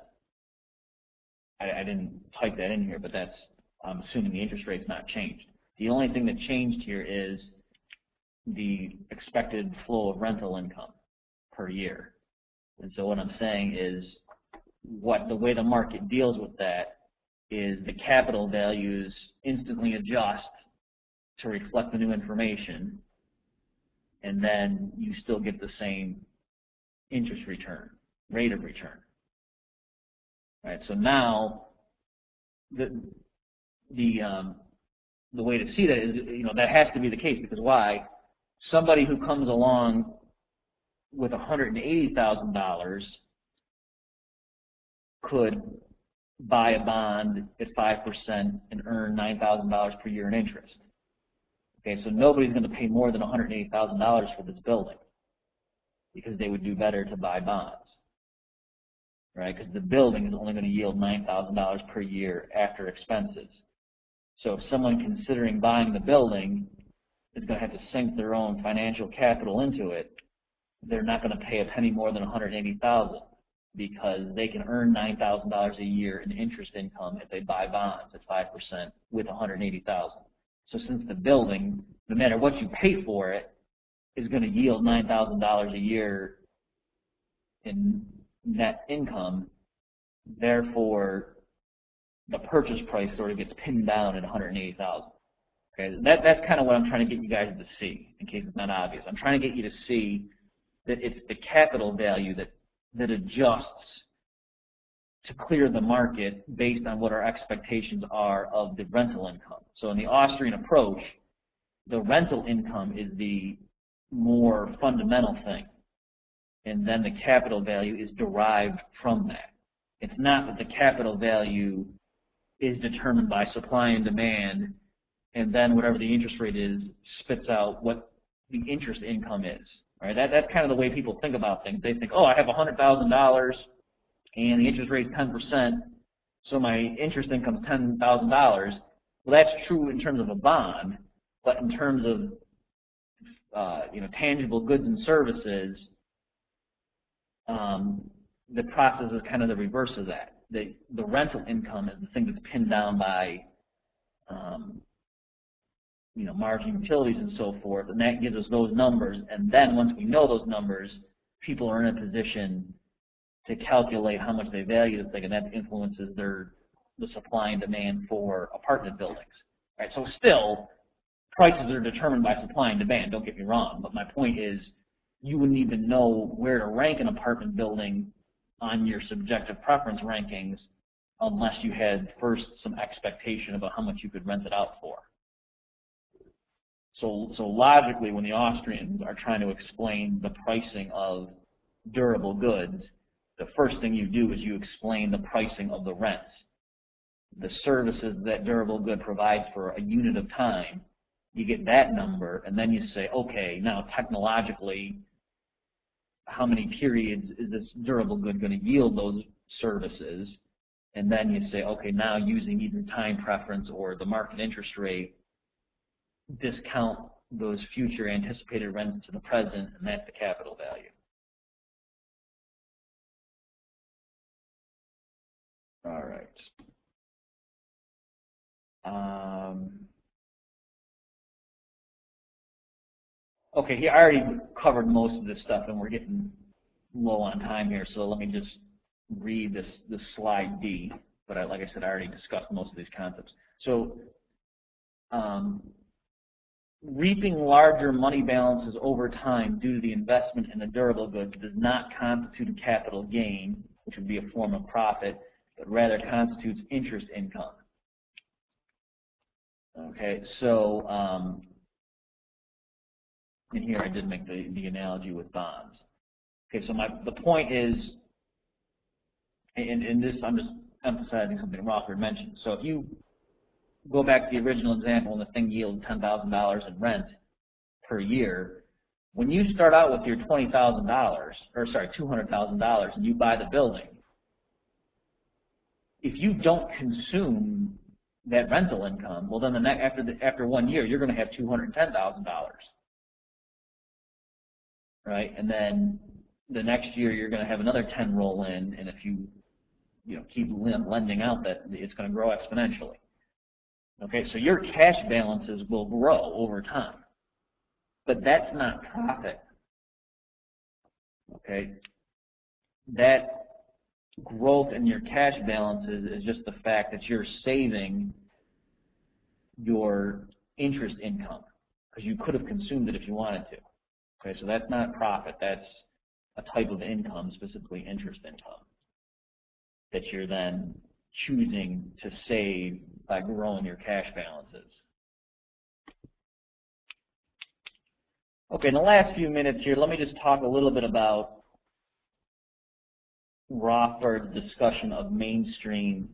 I didn't type that in here, but I'm assuming the interest rate's not changed. The only thing that changed here is the expected flow of rental income per year. And so what I'm saying is, the way the market deals with that is the capital values instantly adjust to reflect the new information, and then you still get the same interest return, rate of return. All right, so now the way to see that is, that has to be the case, because why? Somebody who comes along with $180,000 could buy a bond at 5% and earn $9,000 per year in interest. Okay, so nobody's going to pay more than $180,000 for this building, because they would do better to buy bonds, right? Because the building is only going to yield $9,000 per year after expenses. So if someone considering buying the building is going to have to sink their own financial capital into it, they're not going to pay a penny more than $180,000, because they can earn $9,000 a year in interest income if they buy bonds at 5% with $180,000. So since the building, no matter what you pay for it, is going to yield $9,000 a year in net income, therefore the purchase price sort of gets pinned down at $180,000. Okay, that's kind of what I'm trying to get you guys to see, in case it's not obvious. I'm trying to get you to see that it's the capital value that adjusts to clear the market based on what our expectations are of the rental income. So in the Austrian approach, the rental income is the more fundamental thing, and then the capital value is derived from that. It's not that the capital value is determined by supply and demand, and then whatever the interest rate is spits out what the interest income is. Right? That's kind of the way people think about things. They think, oh, I have $100,000 and the interest rate is 10%, so my interest income is $10,000. Well, that's true in terms of a bond, but in terms of tangible goods and services, the process is kind of the reverse of that. The rental income is the thing that's pinned down by margin utilities and so forth, and that gives us those numbers. And then once we know those numbers, people are in a position to calculate how much they value the thing, and that influences the supply and demand for apartment buildings. Right? So still, prices are determined by supply and demand, don't get me wrong, but my point is you wouldn't even know where to rank an apartment building on your subjective preference rankings unless you had first some expectation about how much you could rent it out for. So logically, when the Austrians are trying to explain the pricing of durable goods, the first thing you do is you explain the pricing of the rents, the services that durable good provides for a unit of time. You get that number, and then you say, okay, now technologically, how many periods is this durable good going to yield those services? And then you say, okay, now using either time preference or the market interest rate, discount those future anticipated rents to the present, and that's the capital value. All right. Okay, here I already covered most of this stuff, and we're getting low on time here, so let me just read this slide D. But like I said, I already discussed most of these concepts. So reaping larger money balances over time due to the investment in the durable goods does not constitute a capital gain, which would be a form of profit, but rather constitutes interest income. Okay, so and here I did make the analogy with bonds. Okay, so the point is, and this I'm just emphasizing something Rothbard mentioned. So if you go back to the original example and the thing yields $10,000 in rent per year, when you start out with your $20,000, or sorry, $200,000, and you buy the building, if you don't consume that rental income, well then after 1 year you're going to have $210,000, right? And then the next year you're going to have another 10 roll in, and if you keep lending out, that it's going to grow exponentially. Okay, so your cash balances will grow over time, but that's not profit. Okay, that growth in your cash balances is just the fact that you're saving your interest income because you could have consumed it if you wanted to. Okay, so that's not profit. That's a type of income, specifically interest income, that you're then choosing to save by growing your cash balances. Okay, in the last few minutes here, let me just talk a little bit about Rothbard's discussion of mainstream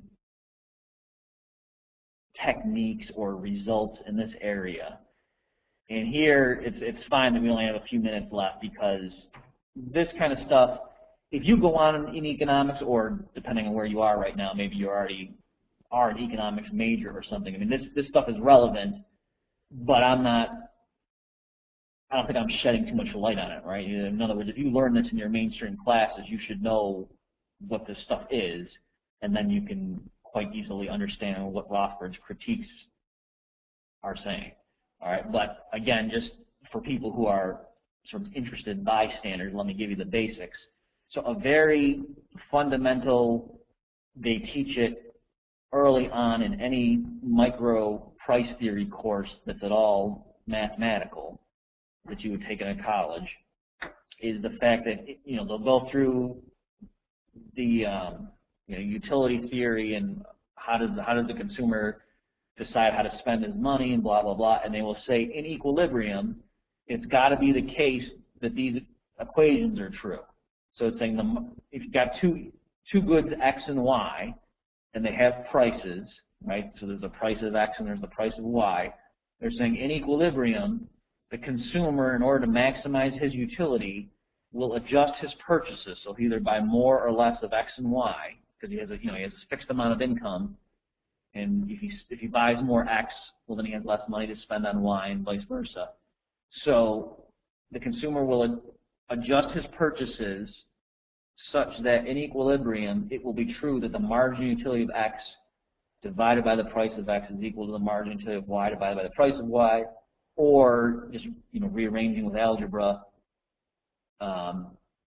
techniques or results in this area. And here, it's fine that we only have a few minutes left, because this kind of stuff, if you go on in economics, or depending on where you are right now, maybe you already are an economics major or something. I mean, this stuff is relevant, but I don't think I'm shedding too much light on it, right? In other words, if you learn this in your mainstream classes, you should know what this stuff is, and then you can quite easily understand what Rothbard's critiques are saying. All right, but again, just for people who are sort of interested bystanders, let me give you the basics. So a very fundamental, they teach it early on in any micro price theory course that's at all mathematical that you would take in a college, is the fact that they'll go through the utility theory and how does the consumer decide how to spend his money and blah blah blah, and they will say in equilibrium it's got to be the case that these equations are true. So it's saying if you've got two goods X and Y and they have prices, right? So there's the price of X and there's the price of Y. They're saying in equilibrium, the consumer, in order to maximize his utility, will adjust his purchases. So he'll either buy more or less of X and Y, because he has a fixed amount of income, and if he buys more X, well then he has less money to spend on Y, and vice versa. So the consumer will adjust his purchases such that in equilibrium it will be true that the margin utility of X divided by the price of X is equal to the margin utility of Y divided by the price of Y, or just rearranging with algebra,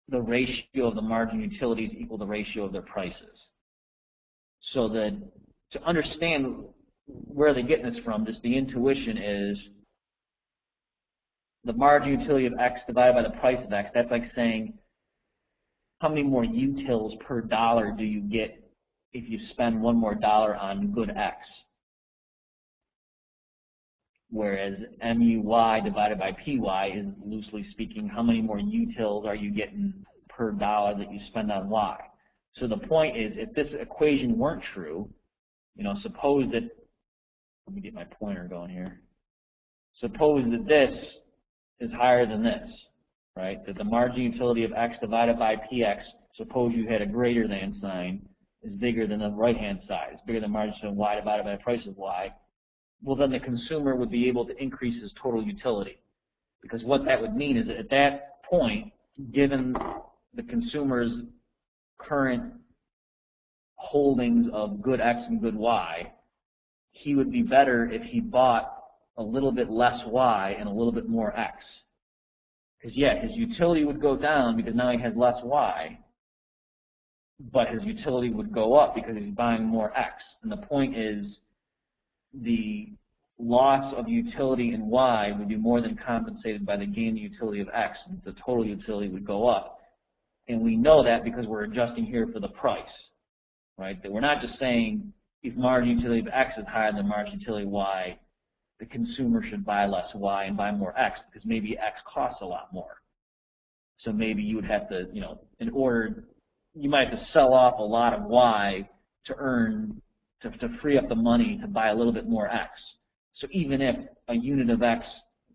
the ratio of the margin utilities equal the ratio of their prices. So that to understand where they're getting this from, just the intuition is the margin utility of X divided by the price of X. That's like saying how many more utils per dollar do you get if you spend one more dollar on good X. Whereas MUY divided by PY is, loosely speaking, how many more utils are you getting per dollar that you spend on Y. So the point is, if this equation weren't true, suppose that, let me get my pointer going here. Suppose that this is higher than this, right? That the margin utility of X divided by PX, suppose you had a greater than sign, is bigger than the right-hand side. It's bigger than margin of Y divided by the price of Y. Well, then the consumer would be able to increase his total utility. Because what that would mean is that at that point, given the consumer's current holdings of good X and good Y, he would be better if he bought a little bit less Y and a little bit more X. Because, yeah, his utility would go down because now he has less Y, but his utility would go up because he's buying more X. And the point is, the loss of utility in Y would be more than compensated by the gain in utility of X, and the total utility would go up. And we know that because we're adjusting here for the price, right? That we're not just saying if margin utility of X is higher than margin utility of Y, the consumer should buy less Y and buy more X because maybe X costs a lot more. So maybe you would have to, you might have to sell off a lot of Y to free up the money to buy a little bit more X. So even if a unit of X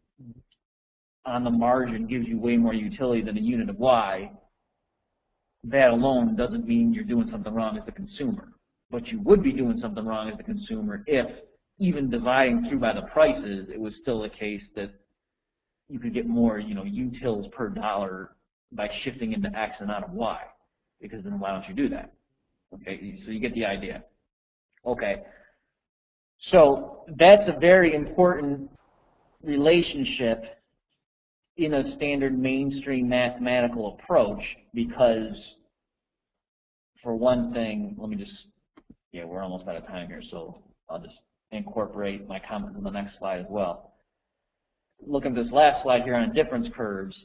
on the margin gives you way more utility than a unit of Y, that alone doesn't mean you're doing something wrong as the consumer. But you would be doing something wrong as the consumer if, even dividing through by the prices, it was still the case that you could get more, utils per dollar by shifting into X and out of Y. Because then why don't you do that? Okay, so you get the idea. Okay, so that's a very important relationship in a standard mainstream mathematical approach because, for one thing, we're almost out of time here, so I'll just incorporate my comments on the next slide as well. Look at this last slide here on difference curves.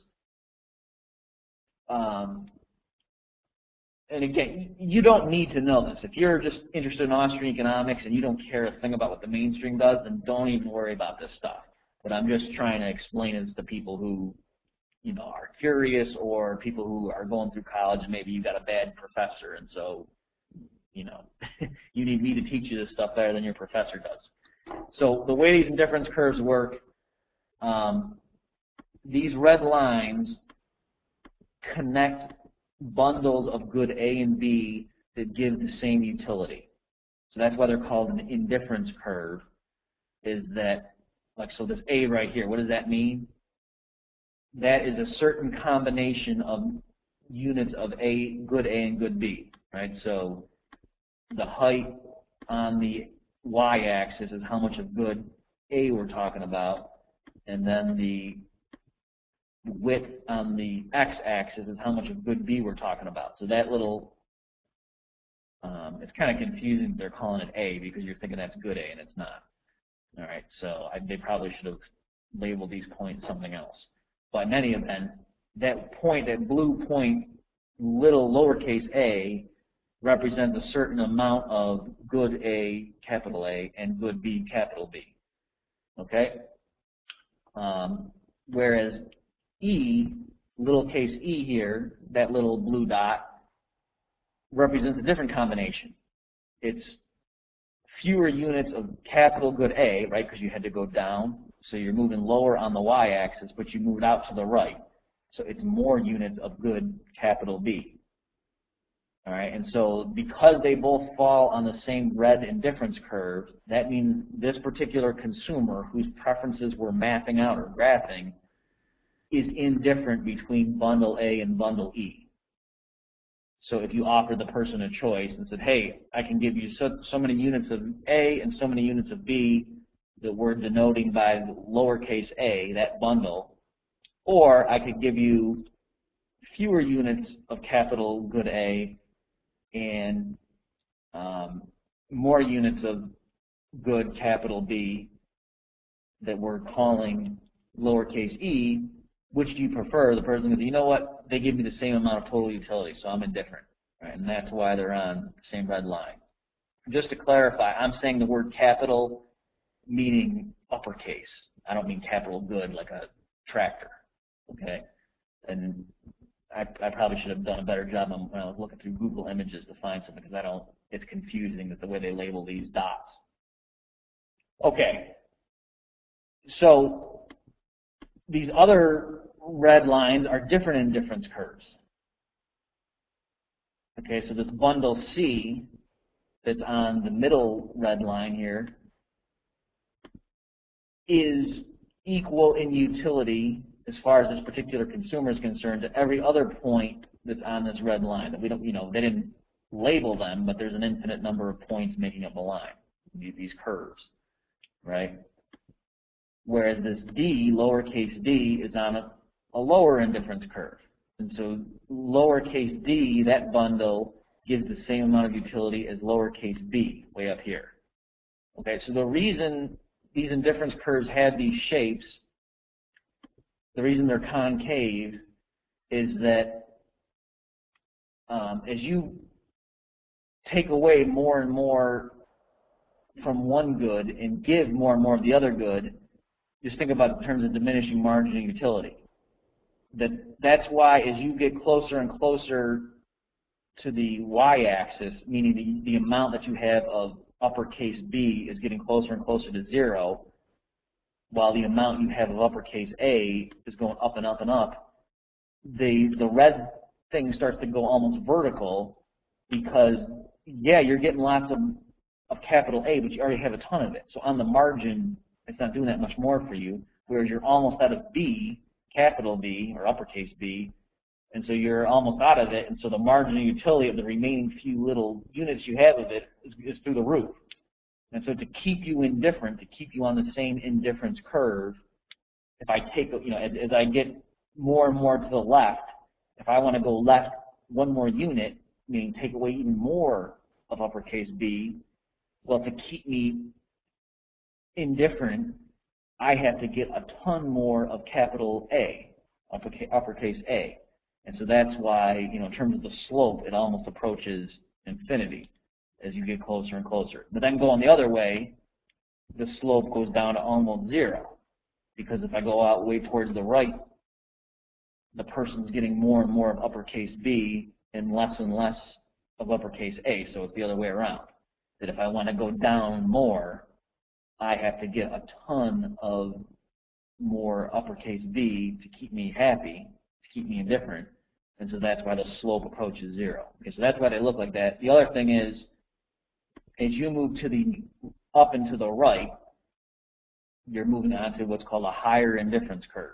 And again, you don't need to know this. If you're just interested in Austrian economics and you don't care a thing about what the mainstream does, then don't even worry about this stuff. But I'm just trying to explain it to people who, are curious, or people who are going through college and maybe you've got a bad professor, and so, you need me to teach you this stuff better than your professor does. So the way these indifference curves work, these red lines connect bundles of good A and B that give the same utility. So that's why they're called an indifference curve, is that, so this A right here, what does that mean? That is a certain combination of units of good A and good B, right? So the height on the y-axis is how much of good A we're talking about, and then the width on the x-axis is how much of good B we're talking about. So that little, it's kind of confusing they're calling it A because you're thinking that's good A and it's not. All right, so they probably should have labeled these points something else. But in any event, that point, that blue point, little lowercase a, represents a certain amount of good A, capital A, and good B, capital B. Okay? Whereas E, little case e here, that little blue dot, represents a different combination. It's fewer units of capital good A, right, because you had to go down, so you're moving lower on the y-axis, but you moved out to the right. So it's more units of good capital B. All right, and so because they both fall on the same red indifference curve, that means this particular consumer whose preferences we're mapping out or graphing is indifferent between bundle A and bundle E. So if you offered the person a choice and said, hey, I can give you so many units of A and so many units of B that we're denoting by lowercase a, that bundle, or I could give you fewer units of capital good A and more units of good capital B that we're calling lowercase e, which do you prefer? The person goes, you know what, they give me the same amount of total utility, so I'm indifferent. Right? And that's why they're on the same red line. Just to clarify, I'm saying the word capital meaning uppercase. I don't mean capital good like a tractor. Okay? And I probably should have done a better job when I was looking through Google Images to find something, because it's confusing that the way they label these dots. Okay. So these other red lines are different indifference curves. Okay, so this bundle C that's on the middle red line here is equal in utility as far as this particular consumer is concerned to every other point that's on this red line. That we don't, they didn't label them, but there's an infinite number of points making up a line, these curves, right? Whereas this D, lowercase d, is on a lower indifference curve. And so lowercase d, that bundle, gives the same amount of utility as lowercase b, way up here. Okay, so the reason these indifference curves have these shapes, the reason they're concave, is that as you take away more and more from one good and give more and more of the other good, just think about it in terms of diminishing margin and utility. That's why as you get closer and closer to the y-axis, meaning the amount that you have of uppercase B is getting closer and closer to 0, while the amount you have of uppercase A is going up and up and up, the red thing starts to go almost vertical because, yeah, you're getting lots of capital A, but you already have a ton of it. So on the margin, it's not doing that much more for you, whereas you're almost out of B, capital B, or uppercase B, and so you're almost out of it, and so the margin of utility of the remaining few little units you have of it is through the roof. And so to keep you indifferent, to keep you on the same indifference curve, if I take, as I get more and more to the left, if I want to go left one more unit, meaning take away even more of uppercase B, well, to keep me indifferent, I have to get a ton more of capital A, uppercase A. And so that's why, in terms of the slope, it almost approaches infinity as you get closer and closer. But then going the other way, the slope goes down to almost 0. Because if I go out way towards the right, the person's getting more and more of uppercase B and less of uppercase A. So it's the other way around. That if I want to go down more, I have to get a ton of more uppercase B to keep me happy, to keep me indifferent, and so that's why the slope approaches 0. Okay, so that's why they look like that. The other thing is, as you move to the up and to the right, you're moving on to what's called a higher indifference curve.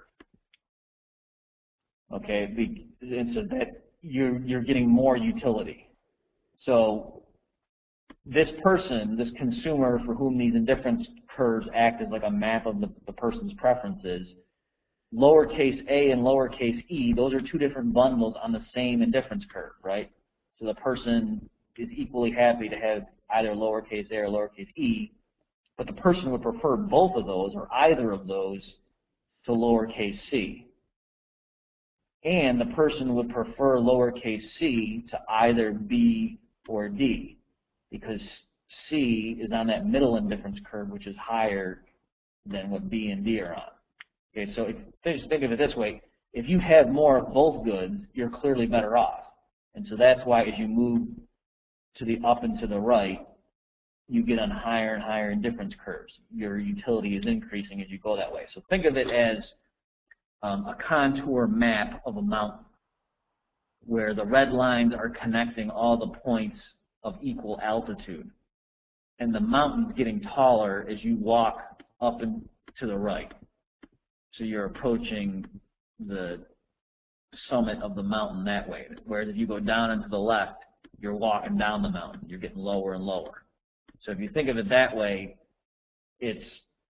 Okay, and so that you're getting more utility. So this person, this consumer for whom these indifference curves act as like a map of the person's preferences, lowercase a and lowercase e, those are two different bundles on the same indifference curve, right? So the person is equally happy to have either lowercase a or lowercase e, but the person would prefer both of those or either of those to lowercase c. And the person would prefer lowercase c to either b or d, because C is on that middle indifference curve, which is higher than what B and D are on. Okay, so just think of it this way. If you have more of both goods, you're clearly better off. And so that's why as you move to the up and to the right, you get on higher and higher indifference curves. Your utility is increasing as you go that way. So think of it as a contour map of a mountain, where the red lines are connecting all the points of equal altitude. And the mountain's getting taller as you walk up and to the right. So you're approaching the summit of the mountain that way. Whereas if you go down and to the left, you're walking down the mountain. You're getting lower and lower. So if you think of it that way, it's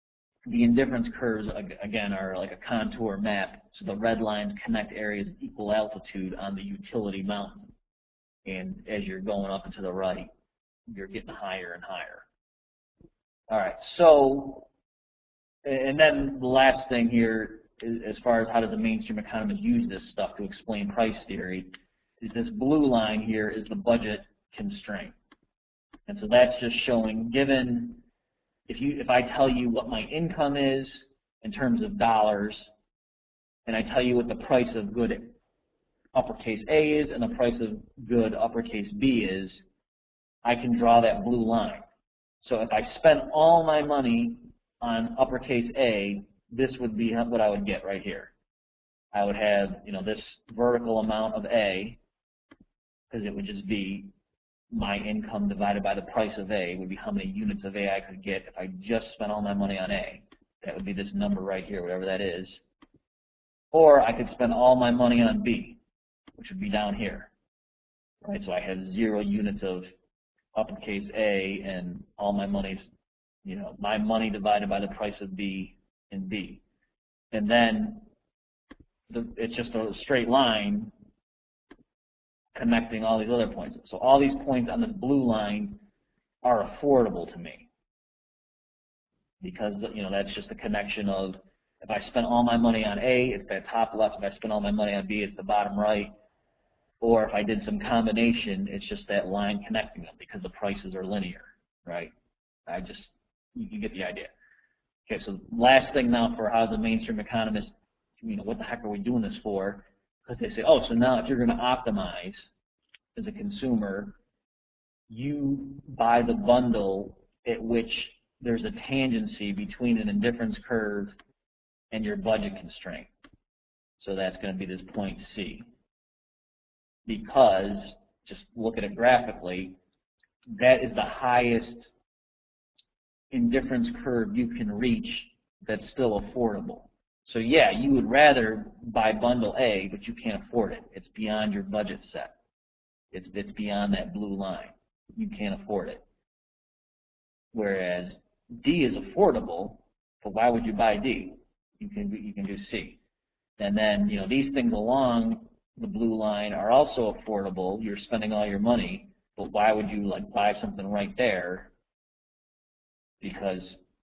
the indifference curves, again, are like a contour map. So the red lines connect areas of equal altitude on the utility mountain. And as you're going up and to the right, you're getting higher and higher. All right, so, and then the last thing here, as far as how does the mainstream economist use this stuff to explain price theory, is this blue line here is the budget constraint. And so that's just showing, given, if I tell you what my income is in terms of dollars, and I tell you what the price of good uppercase A is and the price of good uppercase B is, I can draw that blue line. So if I spent all my money on uppercase A, this would be what I would get right here. I would have, this vertical amount of A, because it would just be my income divided by the price of A, would be how many units of A I could get if I just spent all my money on A. That would be this number right here, whatever that is. Or I could spend all my money on B, which would be down here. Right? So I have 0 units of uppercase A, and all my money's, my money divided by the price of B in B. And then it's just a straight line connecting all these other points. So all these points on this blue line are affordable to me because, that's just a connection of, if I spent all my money on A, it's that top left. If I spent all my money on B, it's the bottom right. Or if I did some combination, it's just that line connecting them because the prices are linear, right? You get the idea. Okay, so last thing now for how the mainstream economists, what the heck are we doing this for? Because they say, oh, so now if you're going to optimize as a consumer, you buy the bundle at which there's a tangency between an indifference curve and your budget constraint. So that's going to be this point C. Because, just look at it graphically, that is the highest indifference curve you can reach that's still affordable. So yeah, you would rather buy bundle A, but you can't afford it. It's beyond your budget set. It's beyond that blue line. You can't afford it. Whereas D is affordable, but why would you buy D? You can do C. And then, these things along the blue line are also affordable. You're spending all your money, but why would you buy something right there? Because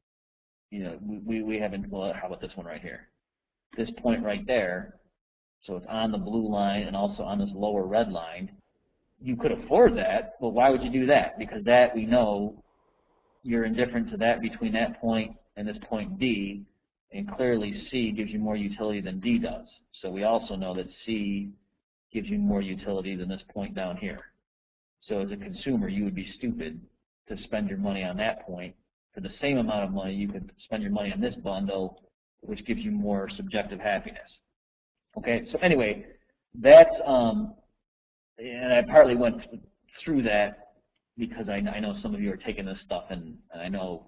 we haven't. Well, how about this one right here? This point right there. So it's on the blue line and also on this lower red line. You could afford that, but why would you do that? Because that, we know, you're indifferent to that between that point and this point D, and clearly C gives you more utility than D does. So we also know that C gives you more utility than this point down here. So as a consumer, you would be stupid to spend your money on that point. For the same amount of money, you could spend your money on this bundle, which gives you more subjective happiness. Okay, so anyway, that's, and I partly went through that because I know some of you are taking this stuff, and I know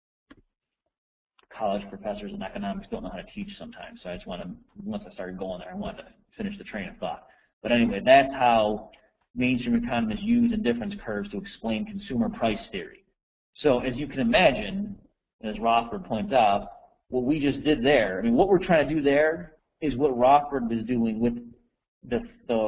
college professors in economics don't know how to teach sometimes. So I just want to, once I started going there, I wanted to finish the train of thought. But anyway, that's how mainstream economists use indifference curves to explain consumer price theory. So as you can imagine, as Rothbard points out, what we just did there, what we're trying to do there is what Rothbard was doing with the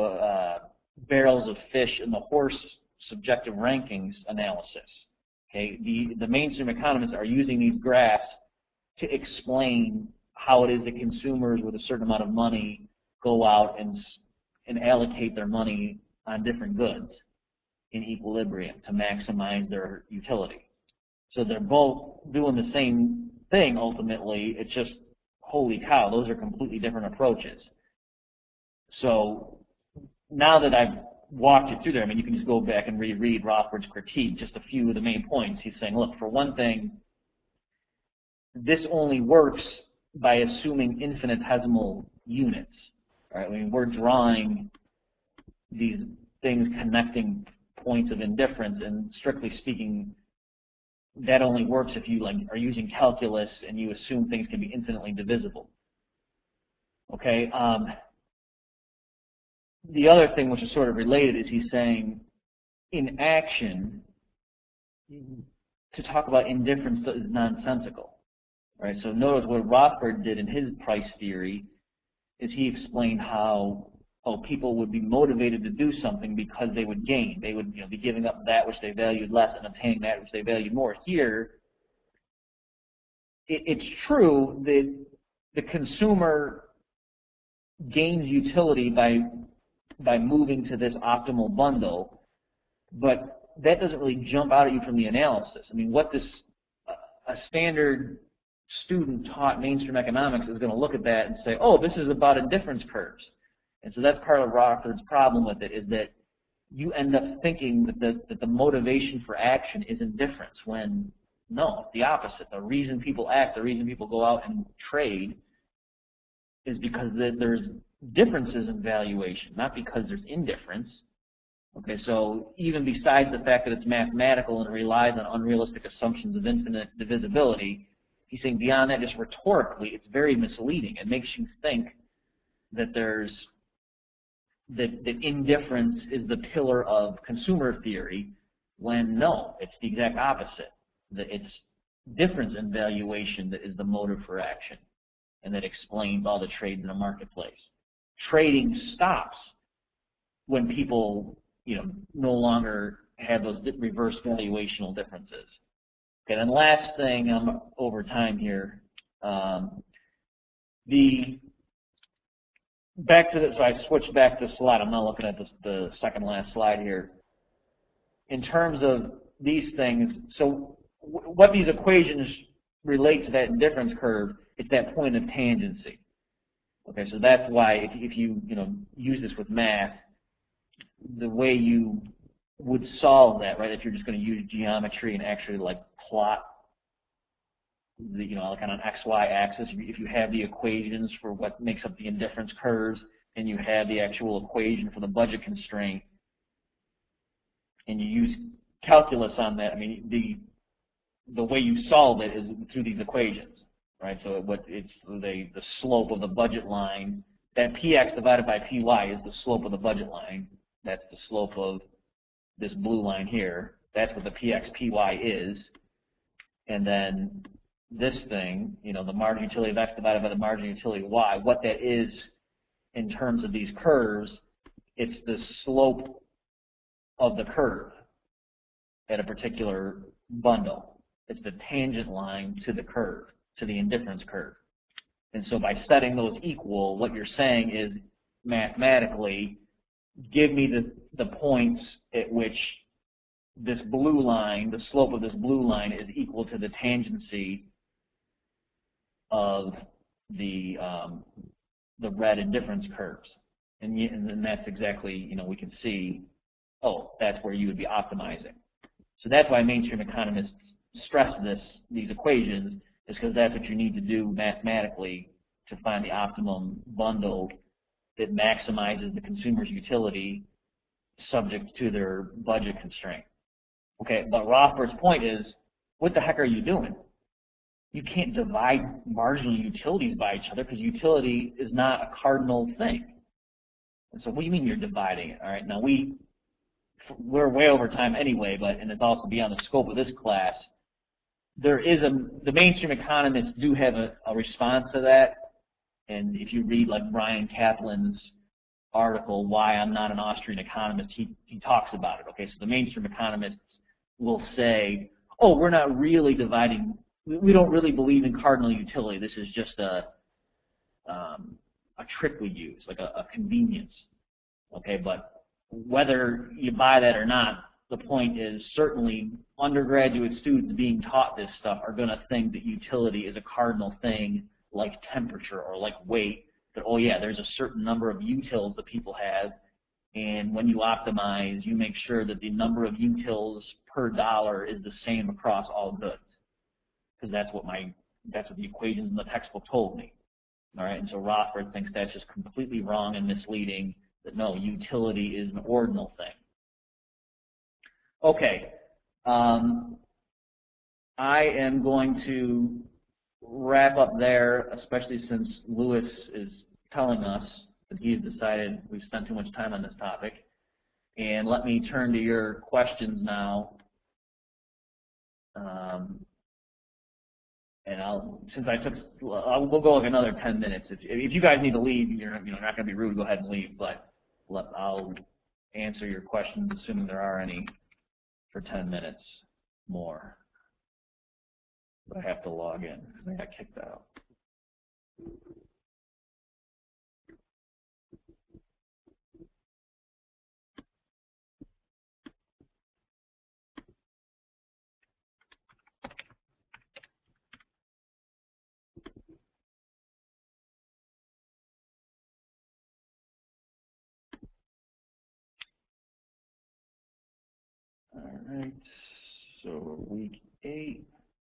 barrels of fish and the horse subjective rankings analysis. Okay, the mainstream economists are using these graphs to explain how it is that consumers with a certain amount of money go out and allocate their money on different goods in equilibrium to maximize their utility. So they're both doing the same thing ultimately. It's just, holy cow, those are completely different approaches. So now that I've walked you through there, you can just go back and reread Rothbard's critique, just a few of the main points. He's saying, look, for one thing, this only works by assuming infinitesimal units. Right? We're drawing these things connecting points of indifference, and strictly speaking, that only works if you are using calculus and you assume things can be infinitely divisible. Okay. The other thing, which is sort of related, is he's saying, in action, to talk about indifference is nonsensical. All right, so notice what Rothbard did in his price theory is he explained how people would be motivated to do something because they would gain. They would be giving up that which they valued less and obtaining that which they valued more. Here, it's true that the consumer gains utility by moving to this optimal bundle, but that doesn't really jump out at you from the analysis. I mean, what a standard student taught mainstream economics is going to look at that and say, oh, this is about indifference curves. And so that's part of Rothbard's problem with it, is that you end up thinking that the motivation for action is indifference, when no, it's the opposite. The reason people act, the reason people go out and trade is because there's differences in valuation, not because there's indifference. Okay, so even besides the fact that it's mathematical and it relies on unrealistic assumptions of infinite divisibility, he's saying beyond that, just rhetorically, it's very misleading. It makes you think that that indifference is the pillar of consumer theory, when no, it's the exact opposite. That it's difference in valuation that is the motive for action, and that explains all the trades in a marketplace. Trading stops when people no longer have those reverse valuational differences. Okay, and last thing, I'm over time here. So I switched back to slide. I'm not looking at the second last slide here. In terms of these things, so what these equations relate to that indifference curve, it's that point of tangency. Okay, so that's why if you use this with math, the way you would solve that, right? If you're just going to use geometry and actually like plot the like on an XY axis, if you have the equations for what makes up the indifference curves, and you have the actual equation for the budget constraint, and you use calculus on that, I mean the way you solve it is through these equations, right? So it's the slope of the budget line. That px divided by py is the slope of the budget line. That's the slope of this blue line here. That's what the px py is. And then this thing, the margin utility of x divided by the margin utility of y, what that is in terms of these curves, it's the slope of the curve at a particular bundle. It's the tangent line to the curve, to the indifference curve. And so by setting those equal, what you're saying is mathematically, give me the points at which this blue line, the slope of this blue line, is equal to the tangency of the red indifference curves. And then that's exactly, we can see, oh, that's where you would be optimizing. So that's why mainstream economists stress these equations, is because that's what you need to do mathematically to find the optimum bundle that maximizes the consumer's utility subject to their budget constraint. Okay, but Rothbard's point is, what the heck are you doing? You can't divide marginal utilities by each other, because utility is not a cardinal thing. And so what do you mean you're dividing it? All right, now we're way over time anyway, and it's also beyond the scope of this class. The mainstream economists do have a response to that, and if you read like Brian Kaplan's article, Why I'm Not an Austrian Economist, he talks about it. Okay, so the mainstream economists will say, oh, we're not really dividing, we don't really believe in cardinal utility, this is just a trick we use, like a convenience. Okay, but whether you buy that or not, the point is certainly undergraduate students being taught this stuff are going to think that utility is a cardinal thing, like temperature or like weight, that, oh yeah, there's a certain number of utils that people have, and when you optimize, you make sure that the number of utils per dollar is the same across all goods, because that's what the equations in the textbook told me. All right, and so Rothbard thinks that's just completely wrong and misleading, that no, utility is an ordinal thing. Okay, I am going to wrap up there, especially since Lewis is telling us that he has decided we've spent too much time on this topic. And let me turn to your questions now. since I took, we'll go like another 10 minutes. If you guys need to leave, you're not going to be rude. Go ahead and leave, but I'll answer your questions, assuming there are any, for 10 minutes more. But I have to log in because I got kicked out. All right, so week 8.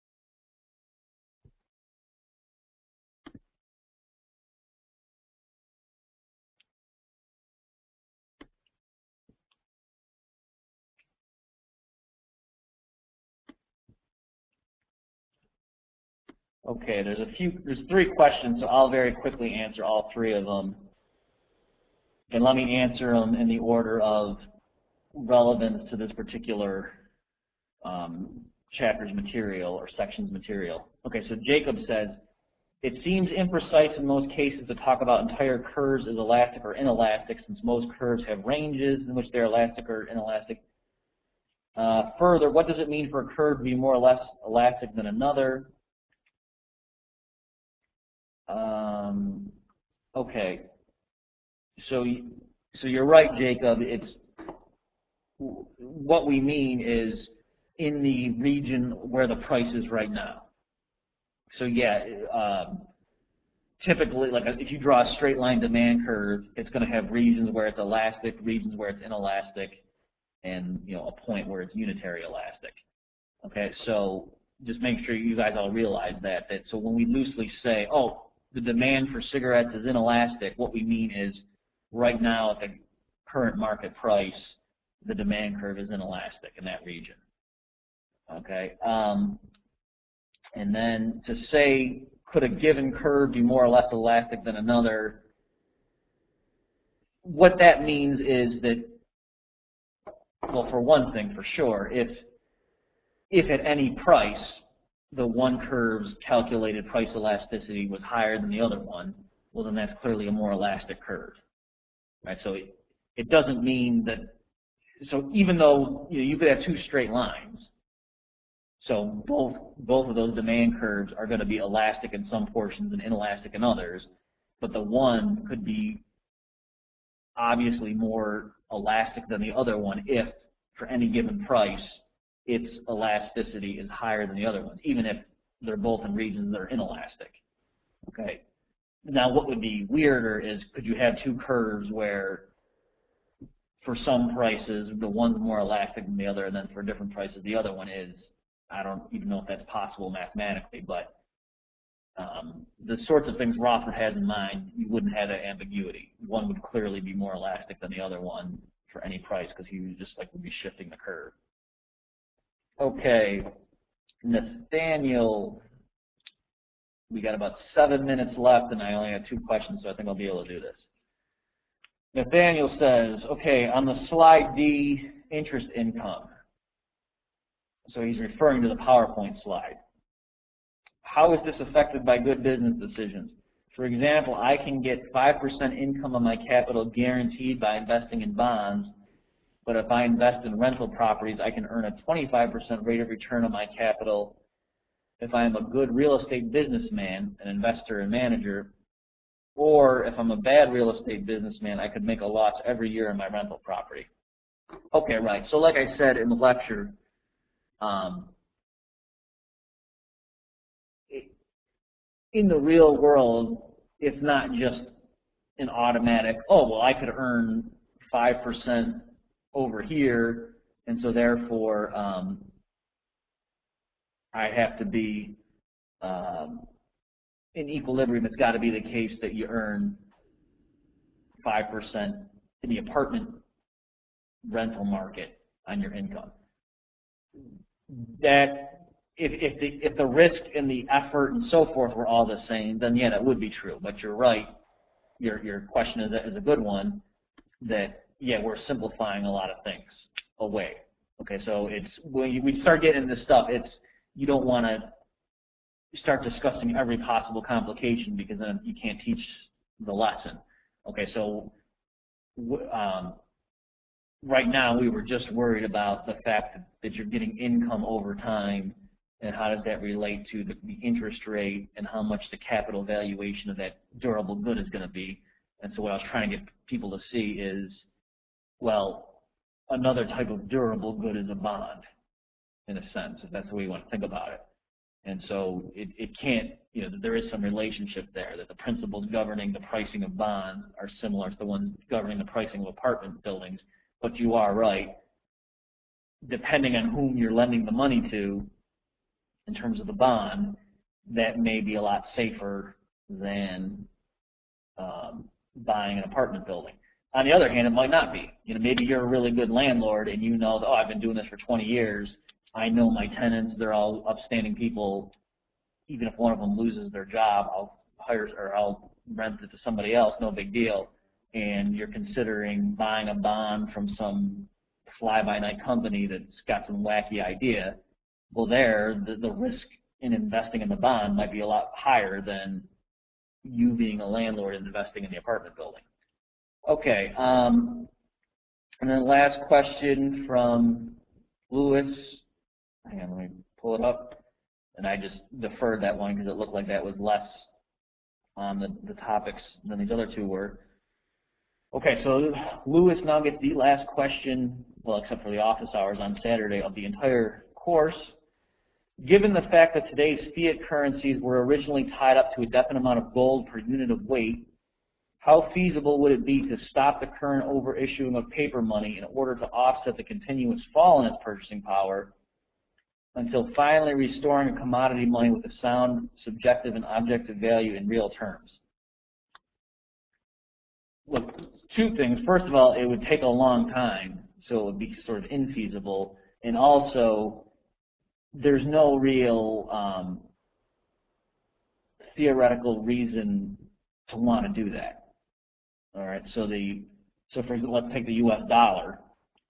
Okay, there's 3 questions, so I'll very quickly answer all 3 of them. And let me answer them in the order of relevance to this particular chapter's material or section's material. Okay, so Jacob says, it seems imprecise in most cases to talk about entire curves as elastic or inelastic, since most curves have ranges in which they're elastic or inelastic. Further, what does it mean for a curve to be more or less elastic than another? Okay, so you're right, Jacob. What we mean is in the region where the price is right now. So yeah, typically, like if you draw a straight line demand curve, it's going to have regions where it's elastic, regions where it's inelastic, and a point where it's unitary elastic. Okay, so just make sure you guys all realize that. So when we loosely say, oh, the demand for cigarettes is inelastic, what we mean is right now at the current market price, the demand curve is inelastic in that region. Okay, and then to say, could a given curve be more or less elastic than another? What that means is that, well, for one thing, for sure, if at any price the one curve's calculated price elasticity was higher than the other one, well, then that's clearly a more elastic curve, right? So it doesn't mean that. So even though you could have 2 straight lines, so both of those demand curves are going to be elastic in some portions and inelastic in others, but the one could be obviously more elastic than the other one if, for any given price, its elasticity is higher than the other ones, even if they're both in regions that are inelastic. Okay. Now, what would be weirder is, could you have 2 curves where, for some prices, the one's more elastic than the other, and then for different prices, the other one is? I don't even know if that's possible mathematically, but the sorts of things Rothbard has in mind, you wouldn't have that ambiguity. One would clearly be more elastic than the other one for any price, because he would just would be shifting the curve. Okay, Nathaniel, we got about 7 minutes left, and I only have 2 questions, so I think I'll be able to do this. Nathaniel says, okay, on the slide D, interest income. So he's referring to the PowerPoint slide. How is this affected by good business decisions? For example, I can get 5% income on my capital guaranteed by investing in bonds, but if I invest in rental properties, I can earn a 25% rate of return on my capital. If I am a good real estate businessman, an investor and manager, or if I'm a bad real estate businessman, I could make a loss every year on my rental property. Okay, right. So like I said in the lecture, in the real world, it's not just an automatic, oh, well, I could earn 5% over here, and so therefore I have to be in equilibrium. It's got to be the case that you earn 5% in the apartment rental market on your income. That if the risk and the effort and so forth were all the same, then yeah, that would be true. But you're right. Your question is a good one. That yeah, we're simplifying a lot of things away. Okay, so it's when we start getting into this stuff, you don't want to start discussing every possible complication, because then you can't teach the lesson. Okay, so right now we were just worried about the fact that you're getting income over time, and how does that relate to the interest rate, and how much the capital valuation of that durable good is going to be. And so what I was trying to get people to see is, well, another type of durable good is a bond, in a sense, if that's the way you want to think about it. And so it can't, there is some relationship there, that the principles governing the pricing of bonds are similar to the ones governing the pricing of apartment buildings. But you are right, depending on whom you're lending the money to in terms of the bond, that may be a lot safer than buying an apartment building. On the other hand, it might not be. Maybe you're a really good landlord and you know that, oh, I've been doing this for 20 years. I know my tenants, they're all upstanding people. Even if one of them loses their job, I'll rent it to somebody else, no big deal. And you're considering buying a bond from some fly-by-night company that's got some wacky idea. Well, the risk in investing in the bond might be a lot higher than you being a landlord and investing in the apartment building. Okay, and then last question from Lewis. Hang on, let me pull it up. And I just deferred that one because it looked like that was less on the topics than these other two were. Okay, so Lewis now gets the last question, well, except for the office hours on Saturday, of the entire course. Given the fact that today's fiat currencies were originally tied up to a definite amount of gold per unit of weight, how feasible would it be to stop the current overissuing of paper money in order to offset the continuous fall in its purchasing power until finally restoring a commodity money with a sound subjective and objective value in real terms? Look, two things. First of all, it would take a long time, so it would be sort of infeasible. And also, there's no real theoretical reason to want to do that. All right, so let's take the U.S. dollar.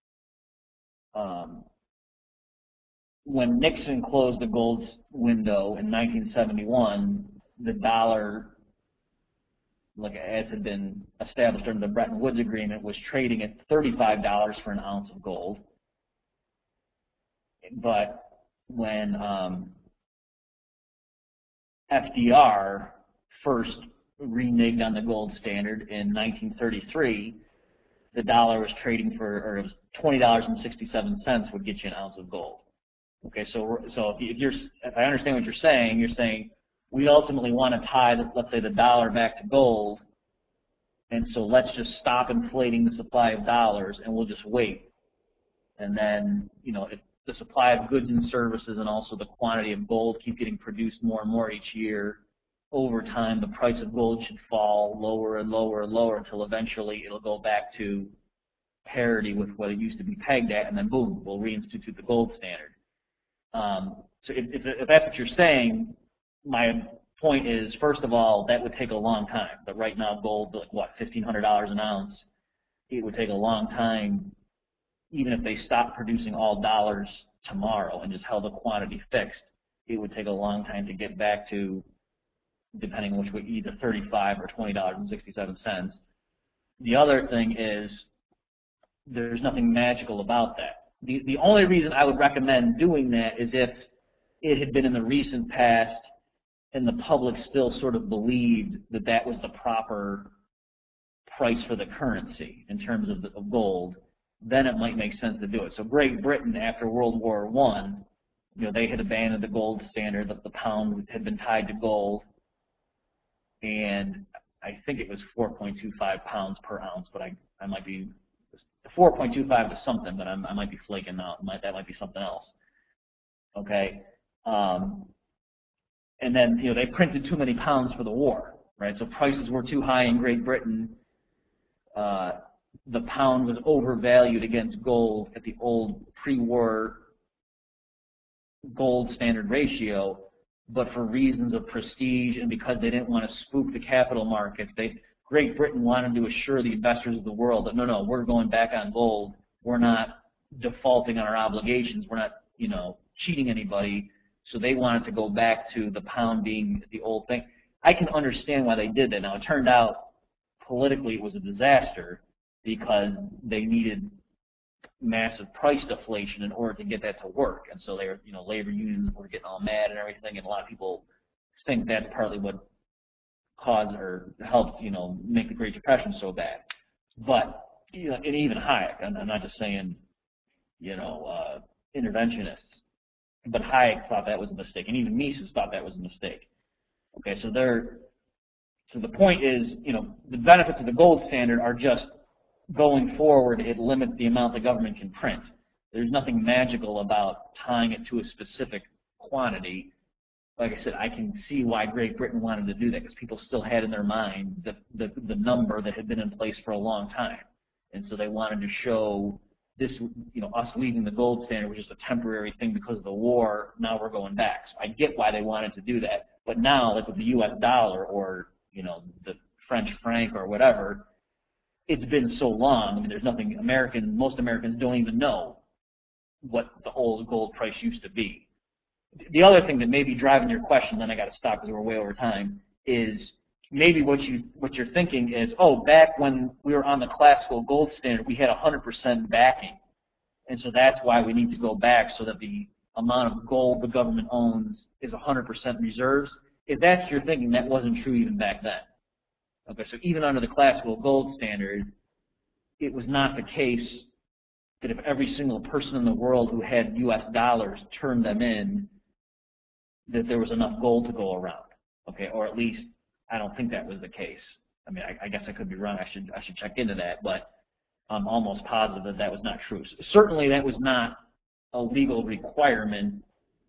When Nixon closed the gold window in 1971, the dollar, like as had been established under the Bretton Woods Agreement, was trading at $35 for an ounce of gold. But when FDR first reneged on the gold standard in 1933, the dollar was trading for, or it was $20.67 would get you an ounce of gold. Okay, so if I understand what you're saying we ultimately want to tie, let's say, the dollar back to gold, and so let's just stop inflating the supply of dollars and we'll just wait. And then, if the supply of goods and services and also the quantity of gold keep getting produced more and more each year, over time the price of gold should fall lower and lower and lower until eventually it'll go back to parity with what it used to be pegged at, and then boom, we'll reinstitute the gold standard. So if that's what you're saying, my point is, first of all, that would take a long time. But right now, gold, like what, $1,500 an ounce? It would take a long time, even if they stopped producing all dollars tomorrow and just held the quantity fixed. It would take a long time to get back to, depending on which way, either $35 or $20.67. The other thing is, there's nothing magical about that. The only reason I would recommend doing that is if it had been in the recent past and the public still sort of believed that that was the proper price for the currency in terms of gold, then it might make sense to do it. So Great Britain, after World War I, they had abandoned the gold standard, that the pound had been tied to gold, and I think it was 4.25 pounds per ounce, but I might be 4.25 to something, but I might be flaking out. That might be something else. Okay, and then they printed too many pounds for the war, right? So prices were too high in Great Britain. The pound was overvalued against gold at the old pre-war gold standard ratio, but for reasons of prestige and because they didn't want to spook the capital markets, Great Britain wanted to assure the investors of the world that no, we're going back on gold. We're not defaulting on our obligations. We're not, cheating anybody. So they wanted to go back to the pound being the old thing. I can understand why they did that. Now, it turned out politically it was a disaster because they needed massive price deflation in order to get that to work. And so they were, labor unions were getting all mad and everything, and a lot of people think that's partly what caused or helped, make the Great Depression so bad. But, and even Hayek, I'm not just saying, interventionists, but Hayek thought that was a mistake, and even Mises thought that was a mistake. Okay, so the point is, the benefits of the gold standard are just going forward, it limits the amount the government can print. There's nothing magical about tying it to a specific quantity. Like I said, I can see why Great Britain wanted to do that, because people still had in their mind the number that had been in place for a long time. And so they wanted to show this, us leaving the gold standard was just a temporary thing because of the war. Now we're going back. So I get why they wanted to do that. But now, like with the U.S. dollar or, the French franc or whatever, it's been so long. I mean, there's nothing most Americans don't even know what the old gold price used to be. The other thing that may be driving your question, then I got to stop because we're way over time, is maybe what you're thinking is, back when we were on the classical gold standard, we had 100% backing, and so that's why we need to go back so that the amount of gold the government owns is 100% reserves. If that's your thinking, that wasn't true even back then. Okay, so even under the classical gold standard, it was not the case that if every single person in the world who had U.S. dollars turned them in, that there was enough gold to go around. Okay, or at least I don't think that was the case. I mean, I guess I could be wrong. I should check into that, but I'm almost positive that was not true. So certainly, that was not a legal requirement.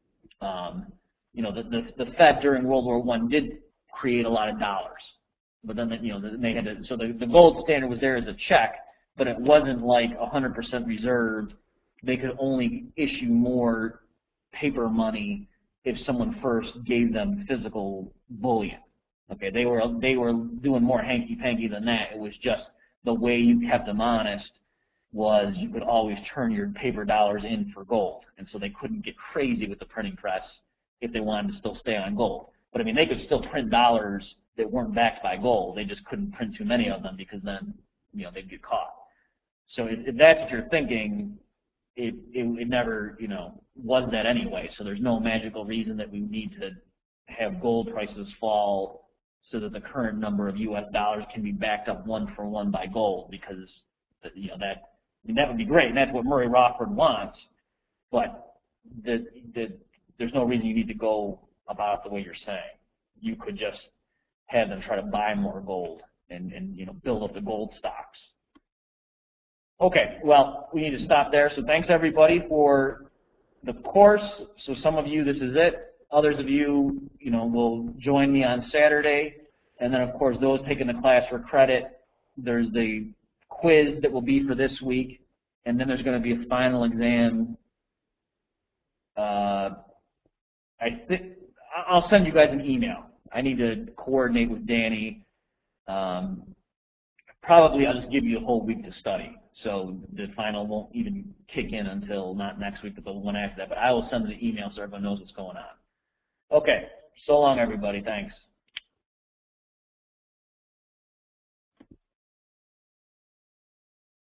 The Fed during World War I did create a lot of dollars. But then, they had to, so the gold standard was there as a check, but it wasn't like 100% reserved. They could only issue more paper money if someone first gave them physical bullion. Okay, they were doing more hanky-panky than that. It was just the way you kept them honest was you could always turn your paper dollars in for gold, and so they couldn't get crazy with the printing press if they wanted to still stay on gold. But I mean, they could still print dollars that weren't backed by gold. They just couldn't print too many of them because then, they'd get caught. So if that's what you're thinking, it never, was that anyway. So there's no magical reason that we need to have gold prices fall so that the current number of U.S. dollars can be backed up one for one by gold, because, that would be great, and that's what Murray Rothbard wants. But there's no reason you need to go about it the way you're saying. You could just have them try to buy more gold and build up the gold stocks. Okay, well, we need to stop there. So thanks everybody for the course. So some of you, this is it. Others of you, will join me on Saturday. And then, of course, those taking the class for credit, there's the quiz that will be for this week. And then there's going to be a final exam. I think I'll send you guys an email. I need to coordinate with Danny. Probably I'll just give you a whole week to study. So the final won't even kick in until not next week, but the one after that. But I will send an email so everyone knows what's going on. Okay. So long, everybody. Thanks.